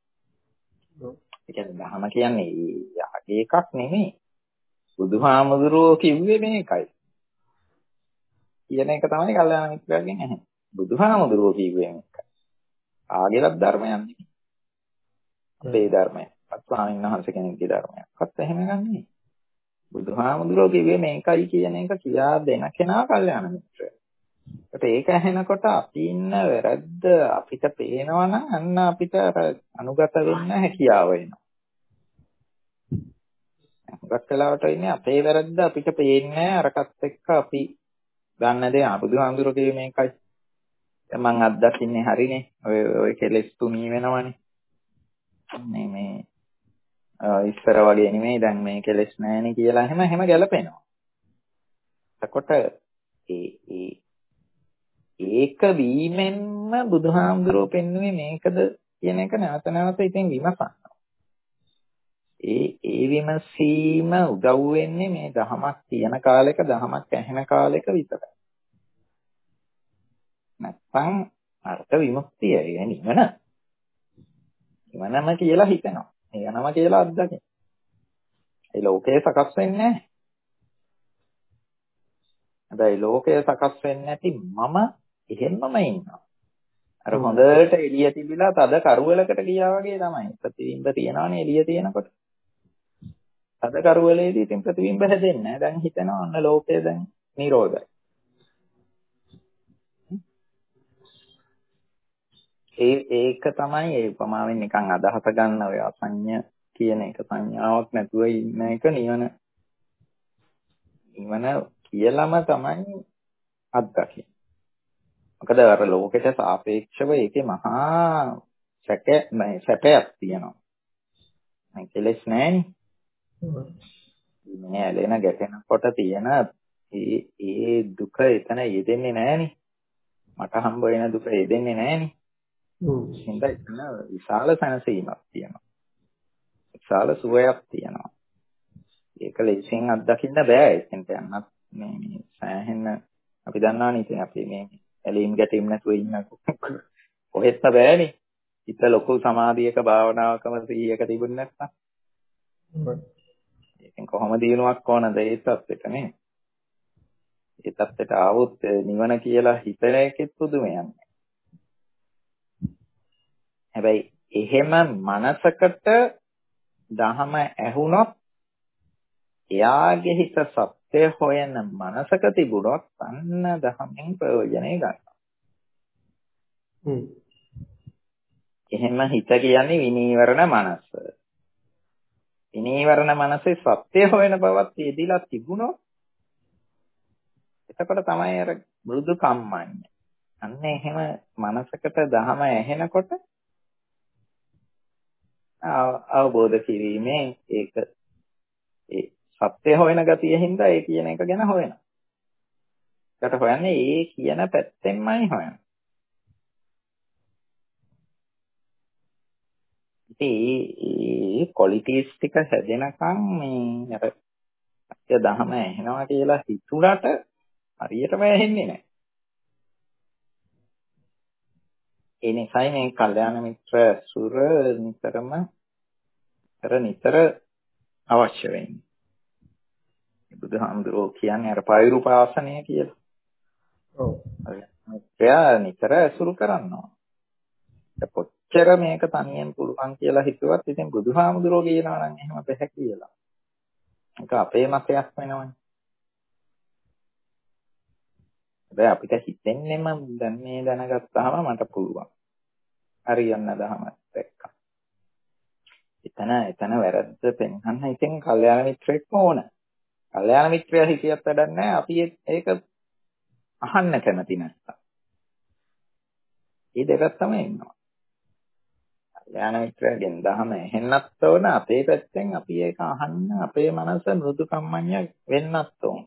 ඒ කියන්නේ දහම කියන්නේ යාගේ එකක් නෙමෙයි. බුදුහාමුදුරුවෝ කිව්වේ මේකයි. කියන එක තමයි කල්‍යාණ මිත්‍රයෙක්ගෙන් ඇහෙන්නේ. බුදුහාමුදුරුවෝ කිව්වේ මේකයි. ආගේවත් ධර්මයක් නෙමෙයි. අපේ ධර්මයක්. ස්වාමීන් වහන්සේ කෙනෙක්ගේ ධර්මයක්. අත් එහෙම ගන්නෙ. බුදුහාමුදුරුවෝ කිව්වේ මේකයි කියන එක කියා දෙන කෙනා කල්‍යාණ මිත්‍රය. ඒක ඇහෙනකොට අපි ඉන්න වැරද්ද අපිට පේනවා නම් අන්න අපිට අනුගත වෙන්න හැකියාව එනවා. හුඟක් වෙලාවට ඉන්නේ අපේ වැරද්ද අපිට පේන්නේ අරකට එක්ක අපි ගන්න දේ බුදුහාමුදුරුවෝ කිව්වේ මේකයි. දැන් මං අත්දකින්නේ හරිනේ. ඔය කෙලෙස් තුනී වෙනවනේ. මේ ඉස්සර වගේ නෙමෙයි දැන් මේ කෙලෙස් නැහෙනේ කියලා හැම ගැලපෙනවා. එතකොට ඒක වීමෙන්ම බුදුහාමුදුරුවෝ පෙන්වුවේ මේකද කියන එක නැවත නැවත ඉතින් විමසන්න. ඒ විමසීම උදව් වෙන්නේ මේ දහමක් තියෙන කාලෙක දහමක් ඇහෙන කාලෙක විතරයි. නැත්නම් අර්ථ විමුක්තිය නිවන. නිවනම කියලා හිතනවා. නිවනම කියලා අත්දකින්න. ඒ ලෝකේ සකස් වෙන්නේ නැහැ. හැබැයි ලෝකය සකස් වෙන්නේ නැති මම එහෙම්මම ඉන්නවා. අර හොඳට එළිය තිබිලා තද කරුවලකට ගියා වගේ තමයි. ප්‍රතිබිම්බ තියනවනේ එළිය තියෙනකොට. තද කරුවලේදී ඉතින් ප්‍රතිබිම්බ හැදෙන්නේ නැහැ. දැන් හිතනවා අන්න ලෝකය දැන් නිරෝධයි. ඒක තමයි ඒ උපමාවෙන් නිකන් අදහස ගන්න ඔය අසඤ්ඤ කියන එක සංඥාවක් නැතුව ඉන්න එක නිවන. නිවන කියලාම තමයි අත්දකින්නේ. මොකද අර ලෝකෙට සාපේක්ෂව ඒකේ මහා සැපයක් තියෙනවා. මේ කෙලෙස් නැහැනේ. මේ ඇලෙන ගැටෙනකොට තියෙන ඒ දුක එතන යෙදෙන්නේ නැහැනේ. මට හම්බ වෙන දුක යෙදෙන්නේ නැහැනේ. හින්දා එතන විශාල සැනසීමක් තියෙනවා. විශාල සුවයක් තියෙනවා. ඒක ලෙසින් අත්දකින්න බෑ. එතෙන්ට යන්නත් මේ සෑහෙන අපි දන්නවනේ ඉතින් අපි මේ ඇලීම් ගැටීම් නැතුව ඉන්න කොහෙත්ම බෑනේ. හිත ලොකු සමාධියක භාවනාවකම 100ක තිබුණ නැත්නම්. ඉතින් කොහොම දිනුවක් ඕනද ඒ තත්ත්වෙට නේ? ඒ තත්ත්වයට ආවොත් නිවන කියලා හිතන එකෙත් පුදුමයක්. හැබැයි එහෙම මනසකට දහම ඇහුනොත් එයාගේ හිත සත්‍ය හොයන මනසක තිබුණොත් අන්න දහමෙන් ප්‍රයෝජනෙ ගන්නවා. එහෙම හිත කියන්නේ විනීවරණ මනස. විනීවරණ මනසේ සත්‍ය හොයන බවත් යෙදිලා තිබුණොත් එතකොට තමයි අර මෘදු කම්මඤ්ඤ. අන්න එහෙම මනසකට දහම ඇහෙනකොට අවබෝධ කිරීමේ ඒක ඒ සත්‍ය හොයන ගතිය හින්දා ඒ කියන එක ගැන හොයනවා. ඒකට හොයන්නේ ඒ කියන පැත්තෙන්මයි හොයන්නේ. ඉතින් ඒ ක්වොලිටිස් ටික හැදෙනකම් මේ අර සත්‍ය දහම ඇහෙනවා කියලා හිතුණට හරියටම ඇහෙන්නේ නැහැ. ඒ නිසායි මේ කල්යාණ මිත්‍ර සුර නිතර අවශ්‍ය වෙන්නේ. බුදුහාමුදුරුවෝ කියන්නේ අර පෛරුපාසනය කියලා. ඔව්. එයා නිතර ඇසුරු කරනවා. කොච්චර මේක තනියෙන් පුළුවන් කියලා හිතුවත් ඉතින් බුදුහාමුදුරුවෝ කියනවා නම් එහෙම බෑ කියලා. ඒක අපේ මතයක් වෙනවනේ. හැබැයි අපිට හිතෙන්නේම දැන් මේ දැනගත්තාම මට පුළුවන්. හරියන්න දහමත් එක්ක. එතන වැරද්ද පෙන්වන්න ඉතින් කල්යාණ මිත්‍රෙක්ම ඕන. කල්යාණ මිත්‍රයා හිතියත් වැඩක් නැහැ. අපි ඒක අහන්න කැමති නැත්තම්. මේ දෙකක් තමයි ඉන්නවා. කල්යාණ මිත්‍රයාගෙන් දහම ඇහෙන්නත් ඕන. අපේ පැත්තෙන් අපි ඒක අහන්න අපේ මනස මෘදු කම්මඤ්ඤ වෙන්නත් ඕන.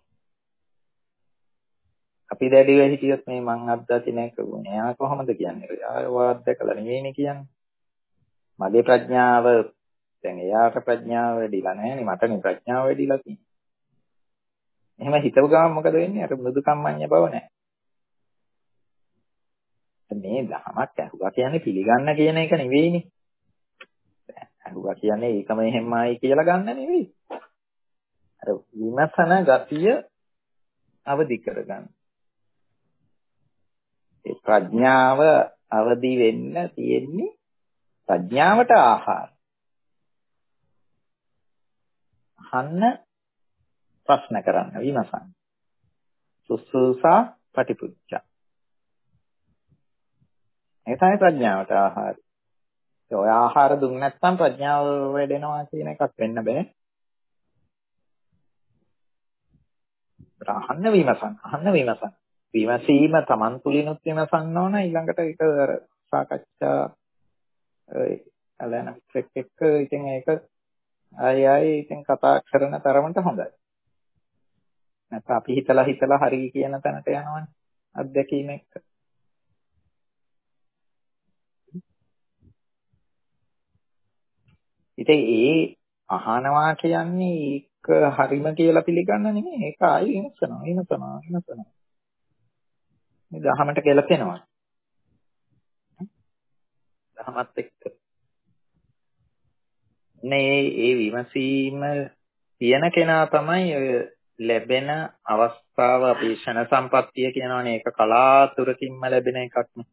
අපි දැඩිව හිටියොත් මේ මං අත්දකින්න එක එයා කොහොමද කියන්නේ? එයා වාද දැකලා නෙවෙයිනේ කියන්නේ. මගේ ප්‍රඥාව දැන් එයාට ප්‍රඥාව වැඩිලා නැහැනේ මටනේ ප්‍රඥාව වැඩිලා තියෙන්නේ. එහෙම හිතව ගමන් මොකද වෙන්නේ? අර මෘදු කම්මඤ්ඤ බව නැහැ. මේ දහමක් ඇහුවා කියන්නේ පිළිගන්න කියන එක නෙවෙයිනේ. ඇහුවා කියන්නේ ඒකම එහෙමයි කියලා ගන්න නෙවෙයි. අර විමසන ගතිය අවදි කරගන්න. ඒ ප්‍රඥාව අවදි වෙන්න තියෙන්නේ ප්‍රඥාවට ආහාර. අහන්න ප්‍රශ්න කරන්න විමසන්න. සුසුසා පටිපුච්චා. ඒ තමයි ප්‍රඥාවට ආහාර. ඔය ආහාර දුන්න නැත්නම් ප්‍රඥාව වැඩෙනවා කියන එකක් වෙන්න බෑ. අහන්න විමසන්න. විමසීම Taman තුලිනුත් විමසන්න ඕන ඊළඟට ඒක අර සාකච්ඡා කලන එක්ක ඉතින් ඒක ආයි ඉතින් කතා කරන තරමට හොඳයි. නැත්නම් අපි හිතලා හරි කියන තැනට යනවනේ අත්දැකීම එක්ක. ඉතින් ඒ අහනවා කියන්නේ ඒක හරිම කියලා පිළිගන්න නෙමෙයි. ඒක ආයෙ විමසනවා. මේ දහමට ගැලපෙනවා. දහමත් එක්ක. ඒ විමසීම තියෙන කෙනා තමයි ඔය ලැබෙන අවස්ථාව අපි ෂණ සම්පත්තිය කියනවනේ. ඒක කලාතුරකින්ම ලැබෙන එකක් නේ.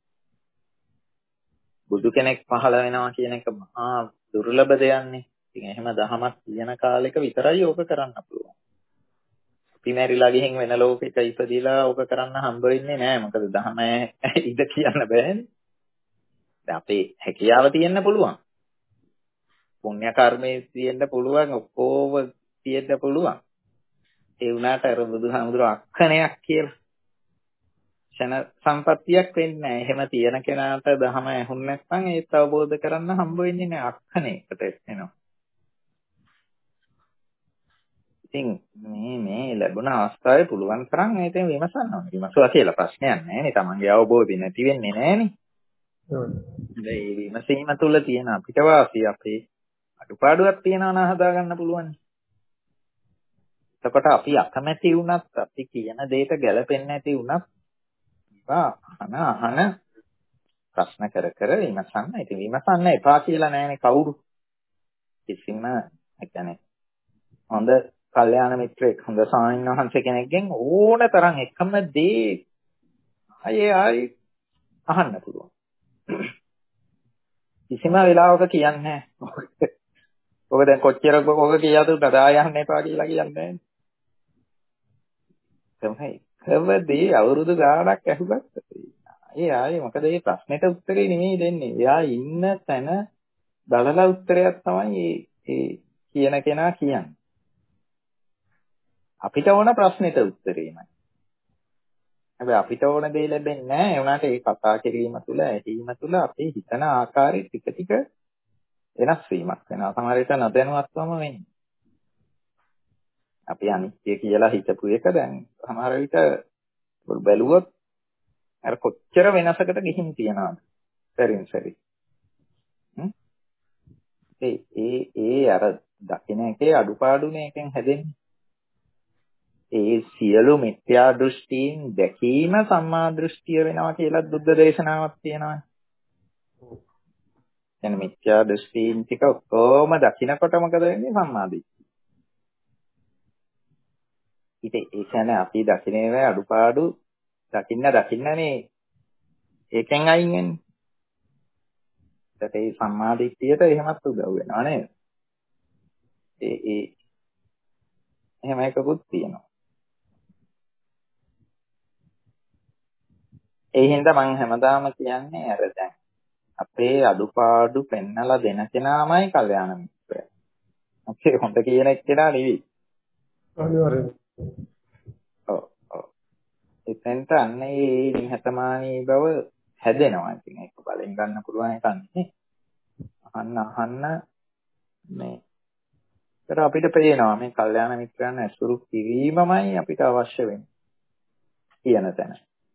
බුදු කෙනෙක් පහළ වෙනවා කියන එක මහා දුර්ලභ දෙයක්නේ. ඉතින් එහෙම දහමක් තියෙන කාලෙක විතරයි ඕක කරන්න පුළුවන්. අපි මැරිලා ගිහින් වෙන ලෝකෙක ඉපදිලා ඕක කරන්න හම්බ වෙන්නේ නැහැ. මොකද දහම ඉඳ කියන්න බෑනේ. දැන් අපේ හැකියාව තියෙන්න පුළුවන්. පුණ්‍ය කර්මයේ තියෙන්න පුළුවන්, ඔක්කොම තියෙන්න පුළුවන්. ඒ වුණාට අර බුදුහාමුදුරුවෝ අක්ෂණයක් කියලා ක්ෂණ සම්පත්තියක් වෙන්නේ නැහැ. එහෙම තියෙන කෙනාට දහම ඇහුන් නැත්නම් ඒත් අවබෝධ කරන්න හම්බ වෙන්නේ නැහැ. අක්ෂණයකට එනවා. ඉතින් මේ ලැබුණ අවස්ථාවේ පුළුවන් තරම් ඒකෙන් විමසන්න ඕනේ. විමසුවා කියලා ප්‍රශ්නයක් නැහැ නේ. තමන්ගේ අවබෝධය නැති වෙන්නේ නැහැ නේ. ඒ විමසීම තුළ තියෙන අපිට වාසිය අපේ අඩුපාඩුවක් තියනවා නම් හදා ගන්න පුළුවන්. එතකොට අපි අකමැති වුණත් අපි කියන දෙයට ගැලපෙන්නේ නැති වුණත් අහන ප්‍රශ්න කර විමසන්න. ඉතින් විමසන්න එපා කියලා නෑනේ කවුරු. කිසිම يعني හොඳ කල්යාණ මිත්‍රෙක් හොඳ ස්වාමීන් වහන්සේ කෙනෙක්ගෙන් ඕන තරම් එකම දේ ආයේ අහන්න පුළුවන්. කිසිම වෙලාවක කියන්නේ නැහැ. ඔබ දැන් කොච්චර ඔබ කියලාද බදා යන්න එපා කියලා කියන්නේ නැහැ. තමයි අවුරුදු ගාණක් ඇහුවත් ආයේ මොකද මේ ප්‍රශ්නෙට උත්තරේ නෙමෙයි දෙන්නේ. එයා ඉන්න තැන බලලා උත්තරයක් තමයි ඒ කියන කෙනා කියන්නේ. අපිට ඕන ප්‍රශ්නෙට උත්තරේමයි. හැබැයි අපිට ඕන දේ ලැබෙන්නේ නැහැ. ඒ වුණාට ඒ කතා කිරීම තුළ ඇහිීම තුළ අපේ හිතන ආකාරي ටික ටික වෙනස් වීමක් වෙනවා. සමහර විට නොදැනුවත්වම වෙන්නේ. අපි අනිත්‍ය කියලා හිතපු එක දැන් සමහර විට බැලුවොත් අර කොච්චර වෙනසකට ගිහින් තියනවාද? සරින් සරි. ඒ අර දකින්න එකේ අඩුපාඩුනේ එකෙන් හැදෙන්නේ. ඒ සියලු මිත්‍යා දෘෂ්ටීන් දැකීම සම්මා දෘෂ්ටිය වෙනවා කියලා බුද්ධ දේශනාවක් තියෙනවා. එන මිත්‍යා දෘෂ්ටීන් ටික ඔක්කොම දකින්නකොට මොකද වෙන්නේ? සම්මා දිට්ඨිය. ඉතින් ඒ කියන්නේ අපි දකින්නේ අඩුපාඩු දකින්නනේ ඒකෙන් අයින් වෙන්නේ. ඒ සම්මා දිට්ඨියට එහෙමත් උදව් වෙනවා නේද? එහෙම එකකුත් තියෙනවා. ඒ හින්දා මම හැමදාම කියන්නේ අර දැන් අපේ අඩුපාඩු පෙන්නලා දෙන කෙනාමයි කල්යාණ මිත්‍රයා. අපේ හොඳ කියන එක්කෙනා නෙවෙයි. අනිවාර්යයෙන්. ඔව්. එතෙන්ට අන්න ඒ නිහතමානී බව හැදෙනවා. ඉතින් ඒක බලෙන් ගන්න පුළුවන් එකක් නෙමෙයි. අහන්න මේ ඒතර අපිට පේනවා මේ කල්යාණ මිත්‍රයන් ඇසුරු කිරීමමයි අපිට අවශ්‍ය වෙන්නේ කියන තැන.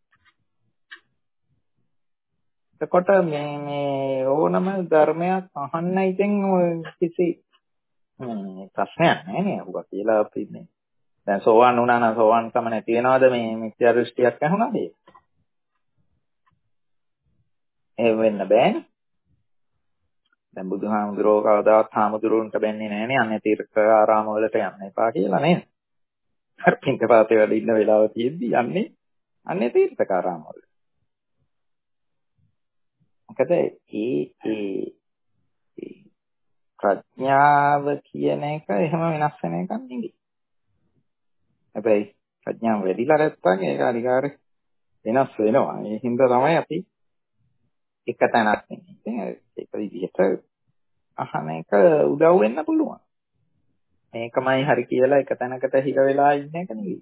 එතකොට මේ ඕනම ධර්මයක් අහන්න ඉතින් කිසි ප්‍රශ්නයක් නැහැ නේ. ඔබ කියලා අපි මේ දැන් සෝවන් වුණා නම් සෝවන් කම නැති වෙනවද මේ මිත්‍යා දෘෂ්ටියක් ඇහුණාද? එහෙම වෙන්න බෑනේ. දැන් බුදුහාමුදුරුවෝ කවදාවත් හාමුදුරුවන්ට බැන්නේ නැහනේ අනේ තීර්ථ ආරාම වලට යන්න එපා කියලා නේද? අර පින්කපාතේ වැඩ ඉන්න වෙලාව තියෙද්දි යන්නේ අනේ තීර්ථ ආරාම වල. මොකද ප්‍රඥාව කියන එක එහෙම වෙනස් වෙන එකක් නෙවෙයි. හැබැයි ප්‍රඥාව වැඩිලා නැත්නම් ඒක අනිකාරේ වෙනස් වෙනවා. ඒ හින්දා තමයි අපි එක තැනක් නෙමෙයි. ඉතින් ඒක විදිහට අහන එක උදව් වෙන්න පුළුවන්. මේකමයි හරි කියලා එක තැනකට හිර වෙලා ඉන්න එක නෙවෙයි.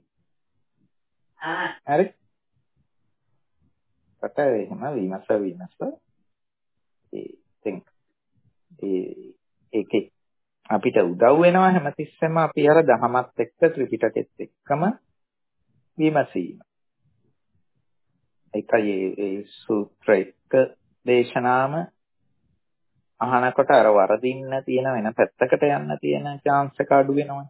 හරි? කට එහෙම විමස ඒකේ අපිට උදව් වෙනවා හැමතිස්සෙම අපි අර දහමත් එක්ක ත්‍රිපිටකෙත් එක්කම විමසීම. ඒකයි ඒ සූත්‍ර එක්ක දේශනාම අහනකොට අර වරදින්න තියෙන වෙන පැත්තකට යන්න තියෙන chance එක අඩු වෙනවා.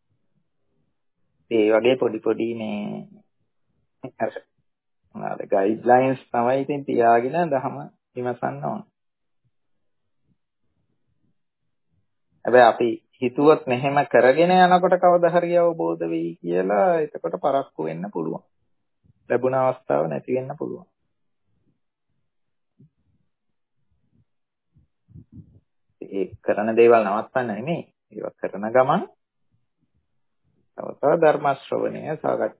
ඒ වගේ පොඩි මේ අර ගයිඩ්ලයින්ස් තමයි ඉතින් තියාගෙන දහම විමසන්න ඕන. හැබැයි අපි හිතුවොත් මෙහෙම කරගෙන යනකොට කවදා හරි අවබෝධ වෙයි කියලා එතකොට පරක්කු වෙන්න පුළුවන්. ලැබුණ අවස්ථාව නැති වෙන්න පුළුවන්. ඒ කරන දේවල් නවත්තන්න නෙමෙයි. ඒවා කරන ගමන් තව ධර්ම ශ්‍රවණය සාකච්ඡා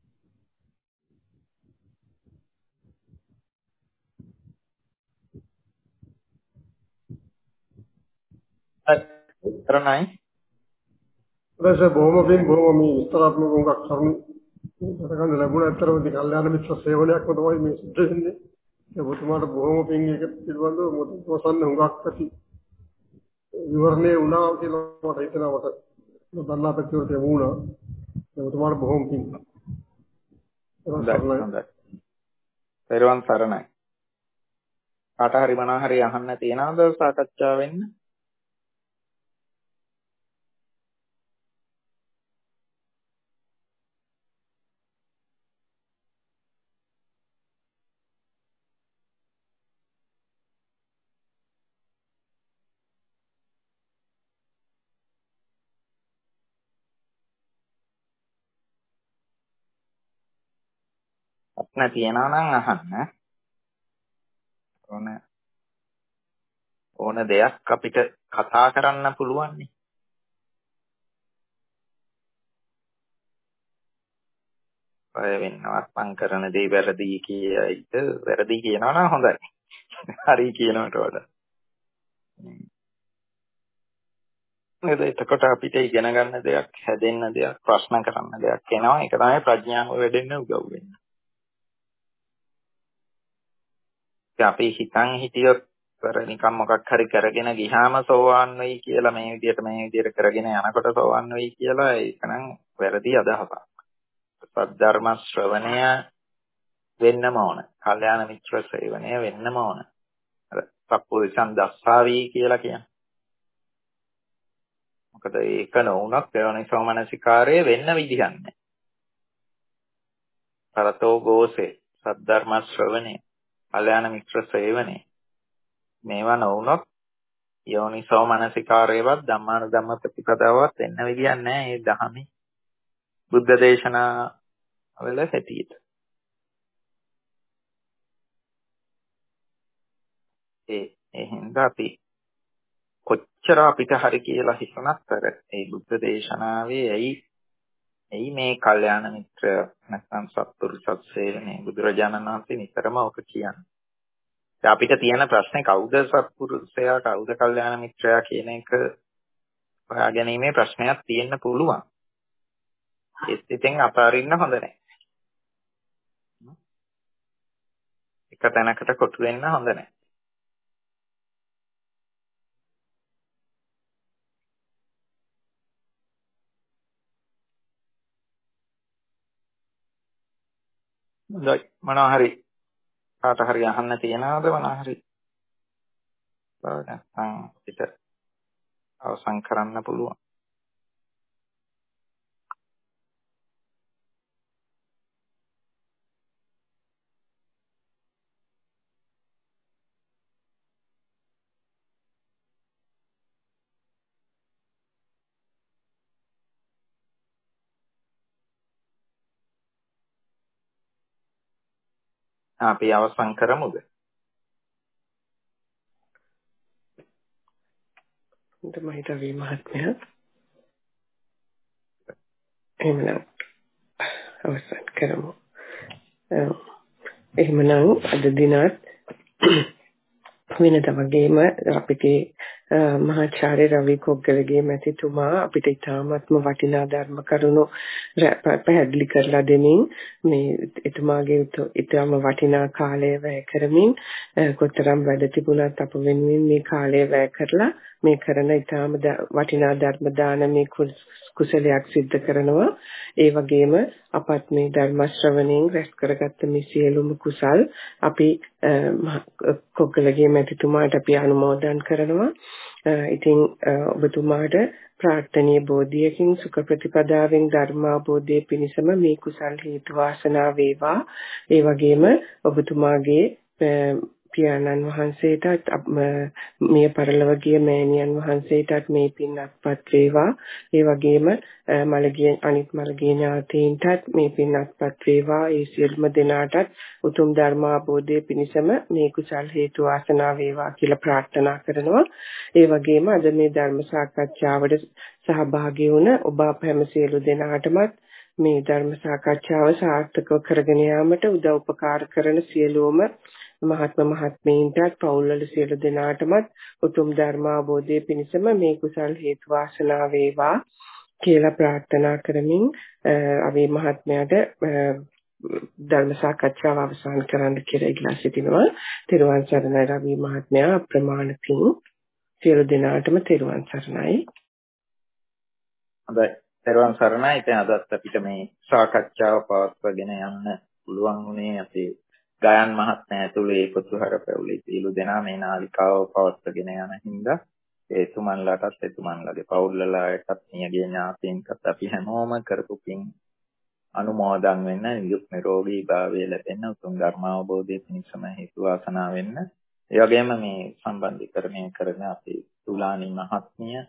කරනයි. ඊට බොහොම මේ විස්තරාත්මක උගක් කරුණු ගන්න ලැබුණා. අතරම ඉතින් කල්යාණ මිත්‍ර සේවනයක්ම තමයි මේ සිද්ධ වෙන්නේ. ඒ ඔබතුමාට බොහොම පිං එක පිළිබඳව මොකක්ද හුඟක් ඇති විවරණේ වුණා කියලා මට හිතෙනවා. මට දන්නා පැතිවලට වුණා. ඒ ඔබතුමාට බොහොම පිං. හොඳයි. පෙරවන් සරණයි. කාට හරි මොනවා හරි අහන්න තියනවද සාකච්ඡා වෙන්න? ප්‍රශ්න තියනවා නම් අහන්න. ඕන දෙයක් අපිට කතා කරන්න පුළුවන් නේ. ඔය වෙනවත් මං කරන දේ වැරදි කියයිද? වැරදි කියනවා නම් හොඳයි. හරි කියනවට වඩා. නේද? එතකොට අපිට ඉගෙන ගන්න දෙයක්, හැදෙන්න දෙයක්, ප්‍රශ්න කරන්න දෙයක් එනවා. ඒක තමයි ප්‍රඥාව වැඩෙන්න උදව් වෙන්නේ. අපි හිතන් හිටියොත් නිකන් මොකක් හරි කරගෙන ගියාම සෝවාන් වෙයි කියලා මේ විදිහට කරගෙන යනකොට සෝවාන් වෙයි කියලා ඒක නම් වැරදි අදහසක්. සද්ධර්ම ශ්‍රවණය වෙන්නම ඕන. කල්යාණ මිත්‍ර සේවනය වෙන්නම ඕන. අර සප්පුරිසන් දස්සාවි කියලා කියන්නේ. මොකද ඒක නොවුනත් යෝනිසෝ මනසිකාරය වෙන්න විදිහක් නැහැ. පරතෝ ගෝසේ සද්ධර්ම ශ්‍රවණය, කල්යාණ මිත්‍ර සේවනය මේවා නොවුනොත් යෝනිසෝ මනසිකාරයවත් ධම්මානුධම්ම ප්‍රතිපදාවත් වෙන්න විදිහක් නැහැ. ඒ දහමේ බුද්ධ දේශනා වල හැටියට. ඒ හින්දා අපි කොච්චර අපිට හරි කියලා හිතනත් අර ඒ බුද්ධ දේශනාවේ ඇයි මේ කල්යාණ මිත්‍ර නැත්නම් සත්පුරුෂ සේවනයේ බුදුරජාණන් වහන්සේ නිතරම ඔක කියන්නේ. අපිට තියෙන ප්‍රශ්නේ කවුද සත්පුරුෂයා කවුද කල්යාණ මිත්‍රයා කියන එක හොයාගැනීමේ ප්‍රශ්නයක් තියෙන්න පුළුවන්. ඒත් ඉතින් අතාරින්න හොඳ නැහැ. එක තැනකට කොටු වෙන්න හොඳ නැහැ. මොනවා හරි කාට හරි අහන්න තියනවාද මොනවා හරි? නැත්නම් පිට අවසන් කරන්න පුළුවන්. අපි අවසන් කරමුද? මහිත වී මහත්මයා එහෙමනම් අවසන් කරමු. එහෙමනම් අද දිනත් වෙනද වගේම අපිට මහාචාර්ය රවි කොග්ගලගේ මැතිතුමා අපිට ඉතාමත්ම වටිනා ධර්ම කරුණු පැහැදිලි කරලා දෙමින් මේ එතුමාගේ ඉතාම වටිනා කාලය වැය කරමින් කොතරම් වැඩ තිබුණත් අප වෙනුවෙන් මේ කාලය වැය කරලා මේ කරන ඊටාම වටිනා ධර්ම දානමේ කුසලයක් සිද්ධ කරනවා. ඒ වගේම අපත් මේ ධර්ම ශ්‍රවණයෙන් රැස් කරගත්ත මේ සියලුම කුසල් අපි කොග්ගලගේ මැතිතුමාට අපි අනුමෝදන් කරනවා. ඉතින් ඔබතුමාට ප්‍රාර්ථනීය බෝධියකින් සුඛ ප්‍රතිපදාවෙන් ධර්මාබෝධයේ පිණසම මේ කුසල් හේතු වාසනා වේවා. ඒ වගේම ඔබතුමාගේ පියාණන් වහන්සේටත් මිය පරලොව ගිය මෑණියන් වහන්සේටත් මේ පින් අත්පත් වේවා. ඒ වගේම අනිත් මළගිය ඥාතීන්ටත් මේ පින් අත්පත් වේවා. ඒ සියලුම දෙනාටත් උතුම් ධර්මාබෝධයේ පිණසම මේ කුසල් හේතු වාසනා වේවා කියලා ප්‍රාර්ථනා කරනවා. ඒ වගේම අද මේ ධර්ම සාකච්ඡාවට සහභාගී වුණ ඔබ අප හැම සියලු දෙනාටමත් මේ ධර්ම සාකච්ඡාව සාර්ථකව කරගෙන යාමට උදව් උපකාර කරන සියලුම මහත්මීන්ටත් පවුල්වල සියලු දෙනාටමත් උතුම් ධර්මාබෝධයේ පිණසම මේ කුසල් හේතු වාසනා වේවා කියලා ප්‍රාර්ථනා කරමින් අපි මහත්මයාට ධර්ම සාකච්ඡාව අවසන් කරන්න කියලා ඉල්ලා සිටිනවා. තෙරුවන් සරණයි රවි මහත්මයා. අප්‍රමාණ පිං සියලු දෙනාටම තෙරුවන් සරණයි. හොඳයි. තෙරුවන් සරණයි. ඉතින් අදත් අපිට මේ සාකච්ඡාව පවත්වාගෙන යන්න පුළුවන් වුණේ අපේ ගයන් මහත්මයා ඇතුළේ පුතුහර පැවුලේ සියලු දෙනා මේ නාලිකාව පවත්වාගෙන යන හින්දා එතුමන්ලාටත් එතුමන්ලාගේ පවුල්වලටත් මියගිය ඥාතීන්ටත් අපි හැමෝම කරපු පින් අනුමෝදන් වෙන්න නිදුක් නිරෝගී භාවය ලැබෙන්න උතුම් ධර්මාවබෝධයේ පිණසම හේතු වාසනා වෙන්න. ඒ වගේම මේ සම්බන්ධීකරණය කරන අපේ තුලානි මහත්මිය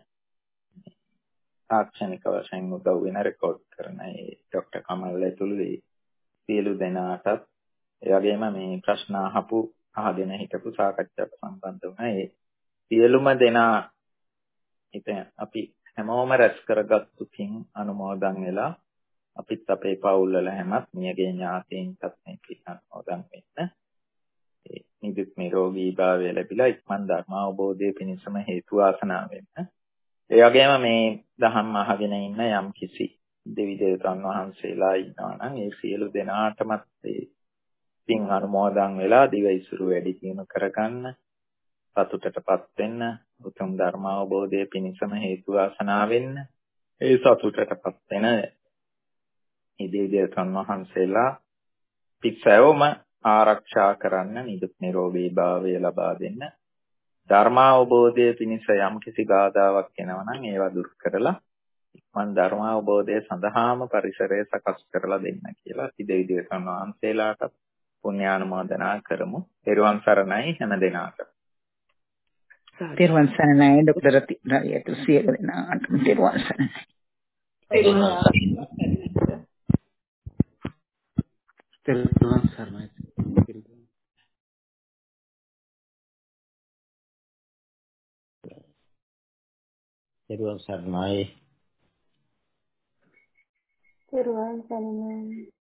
තාක්ෂණික වශයෙන් උදව් වෙන රෙකෝඩ් කරන ඒ ડોક્ટર කමල් ඇතුළේ සියලු දෙනාටත් ඒ වගේම මේ ප්‍රශ්න අහගෙන හිටපු සාකච්ඡාවට සම්බන්ධ වුණා. ඒ සියලුම දෙනා ඉතින් අපි හැමෝම රැස් කරගත්තු පින් අනුමෝදන් වෙලා අපිත් අපේ පවුල්වල හැමත් මියගේ ඥාතීන්ටත් මේ පින් අනුමෝදන් වෙන්න. ඒ නිදුක් නිරෝගී භාවය ලැබිලා ඉක්මන් ධර්ම අවබෝධයේ පිණසම හේතු වාසනා වෙන්න. ඒ වගේම මේ දහම් අහගෙන ඉන්න යම් කිසි දෙවි දේවතාවුන් වහන්සේලා ඉන්නවා නම් ඒ සියලු දෙනාටමත් ඒ පින් අනුමෝදන් වෙලා දිවයිසුරු වැඩි දියුණු කරගන්න සතුටටපත් වෙන්න උතුම් ධර්ම අවබෝධයේ පිණසම හේතු වාසනා වෙන්න. ඒ සතුටටපත් වෙන මේ දෙවි දේවතාවුන් වහන්සේලා පිටසැවම ආරක්ෂා කරන්න නිදුක් නිරෝගී භාවය ලබා දෙන්න. ධර්මාවබෝධයේ පිණිස යම් කිසි බාධාවක් එනවා නම් ඒවා දුරු කරලා ඉක්මන් ධර්මාවබෝධය සඳහාම පරිසරය සකස් කරලා දෙන්න කියලා අපි දෙවි දේවතාවුන් වහන්සේලාට පුණ්‍යානුමෝදනා කරමු. තෙරුවන් සරණයි හැම දිනාටම. තෙරුවන් සරණයි ડોક્ટર රතිරාවියට සියලු දෙනාටම තෙරුවන් සරණයි. තෙරුවන් සරණයි. තෙරුවන් සරණයි. තෙරුවන් සරණයි.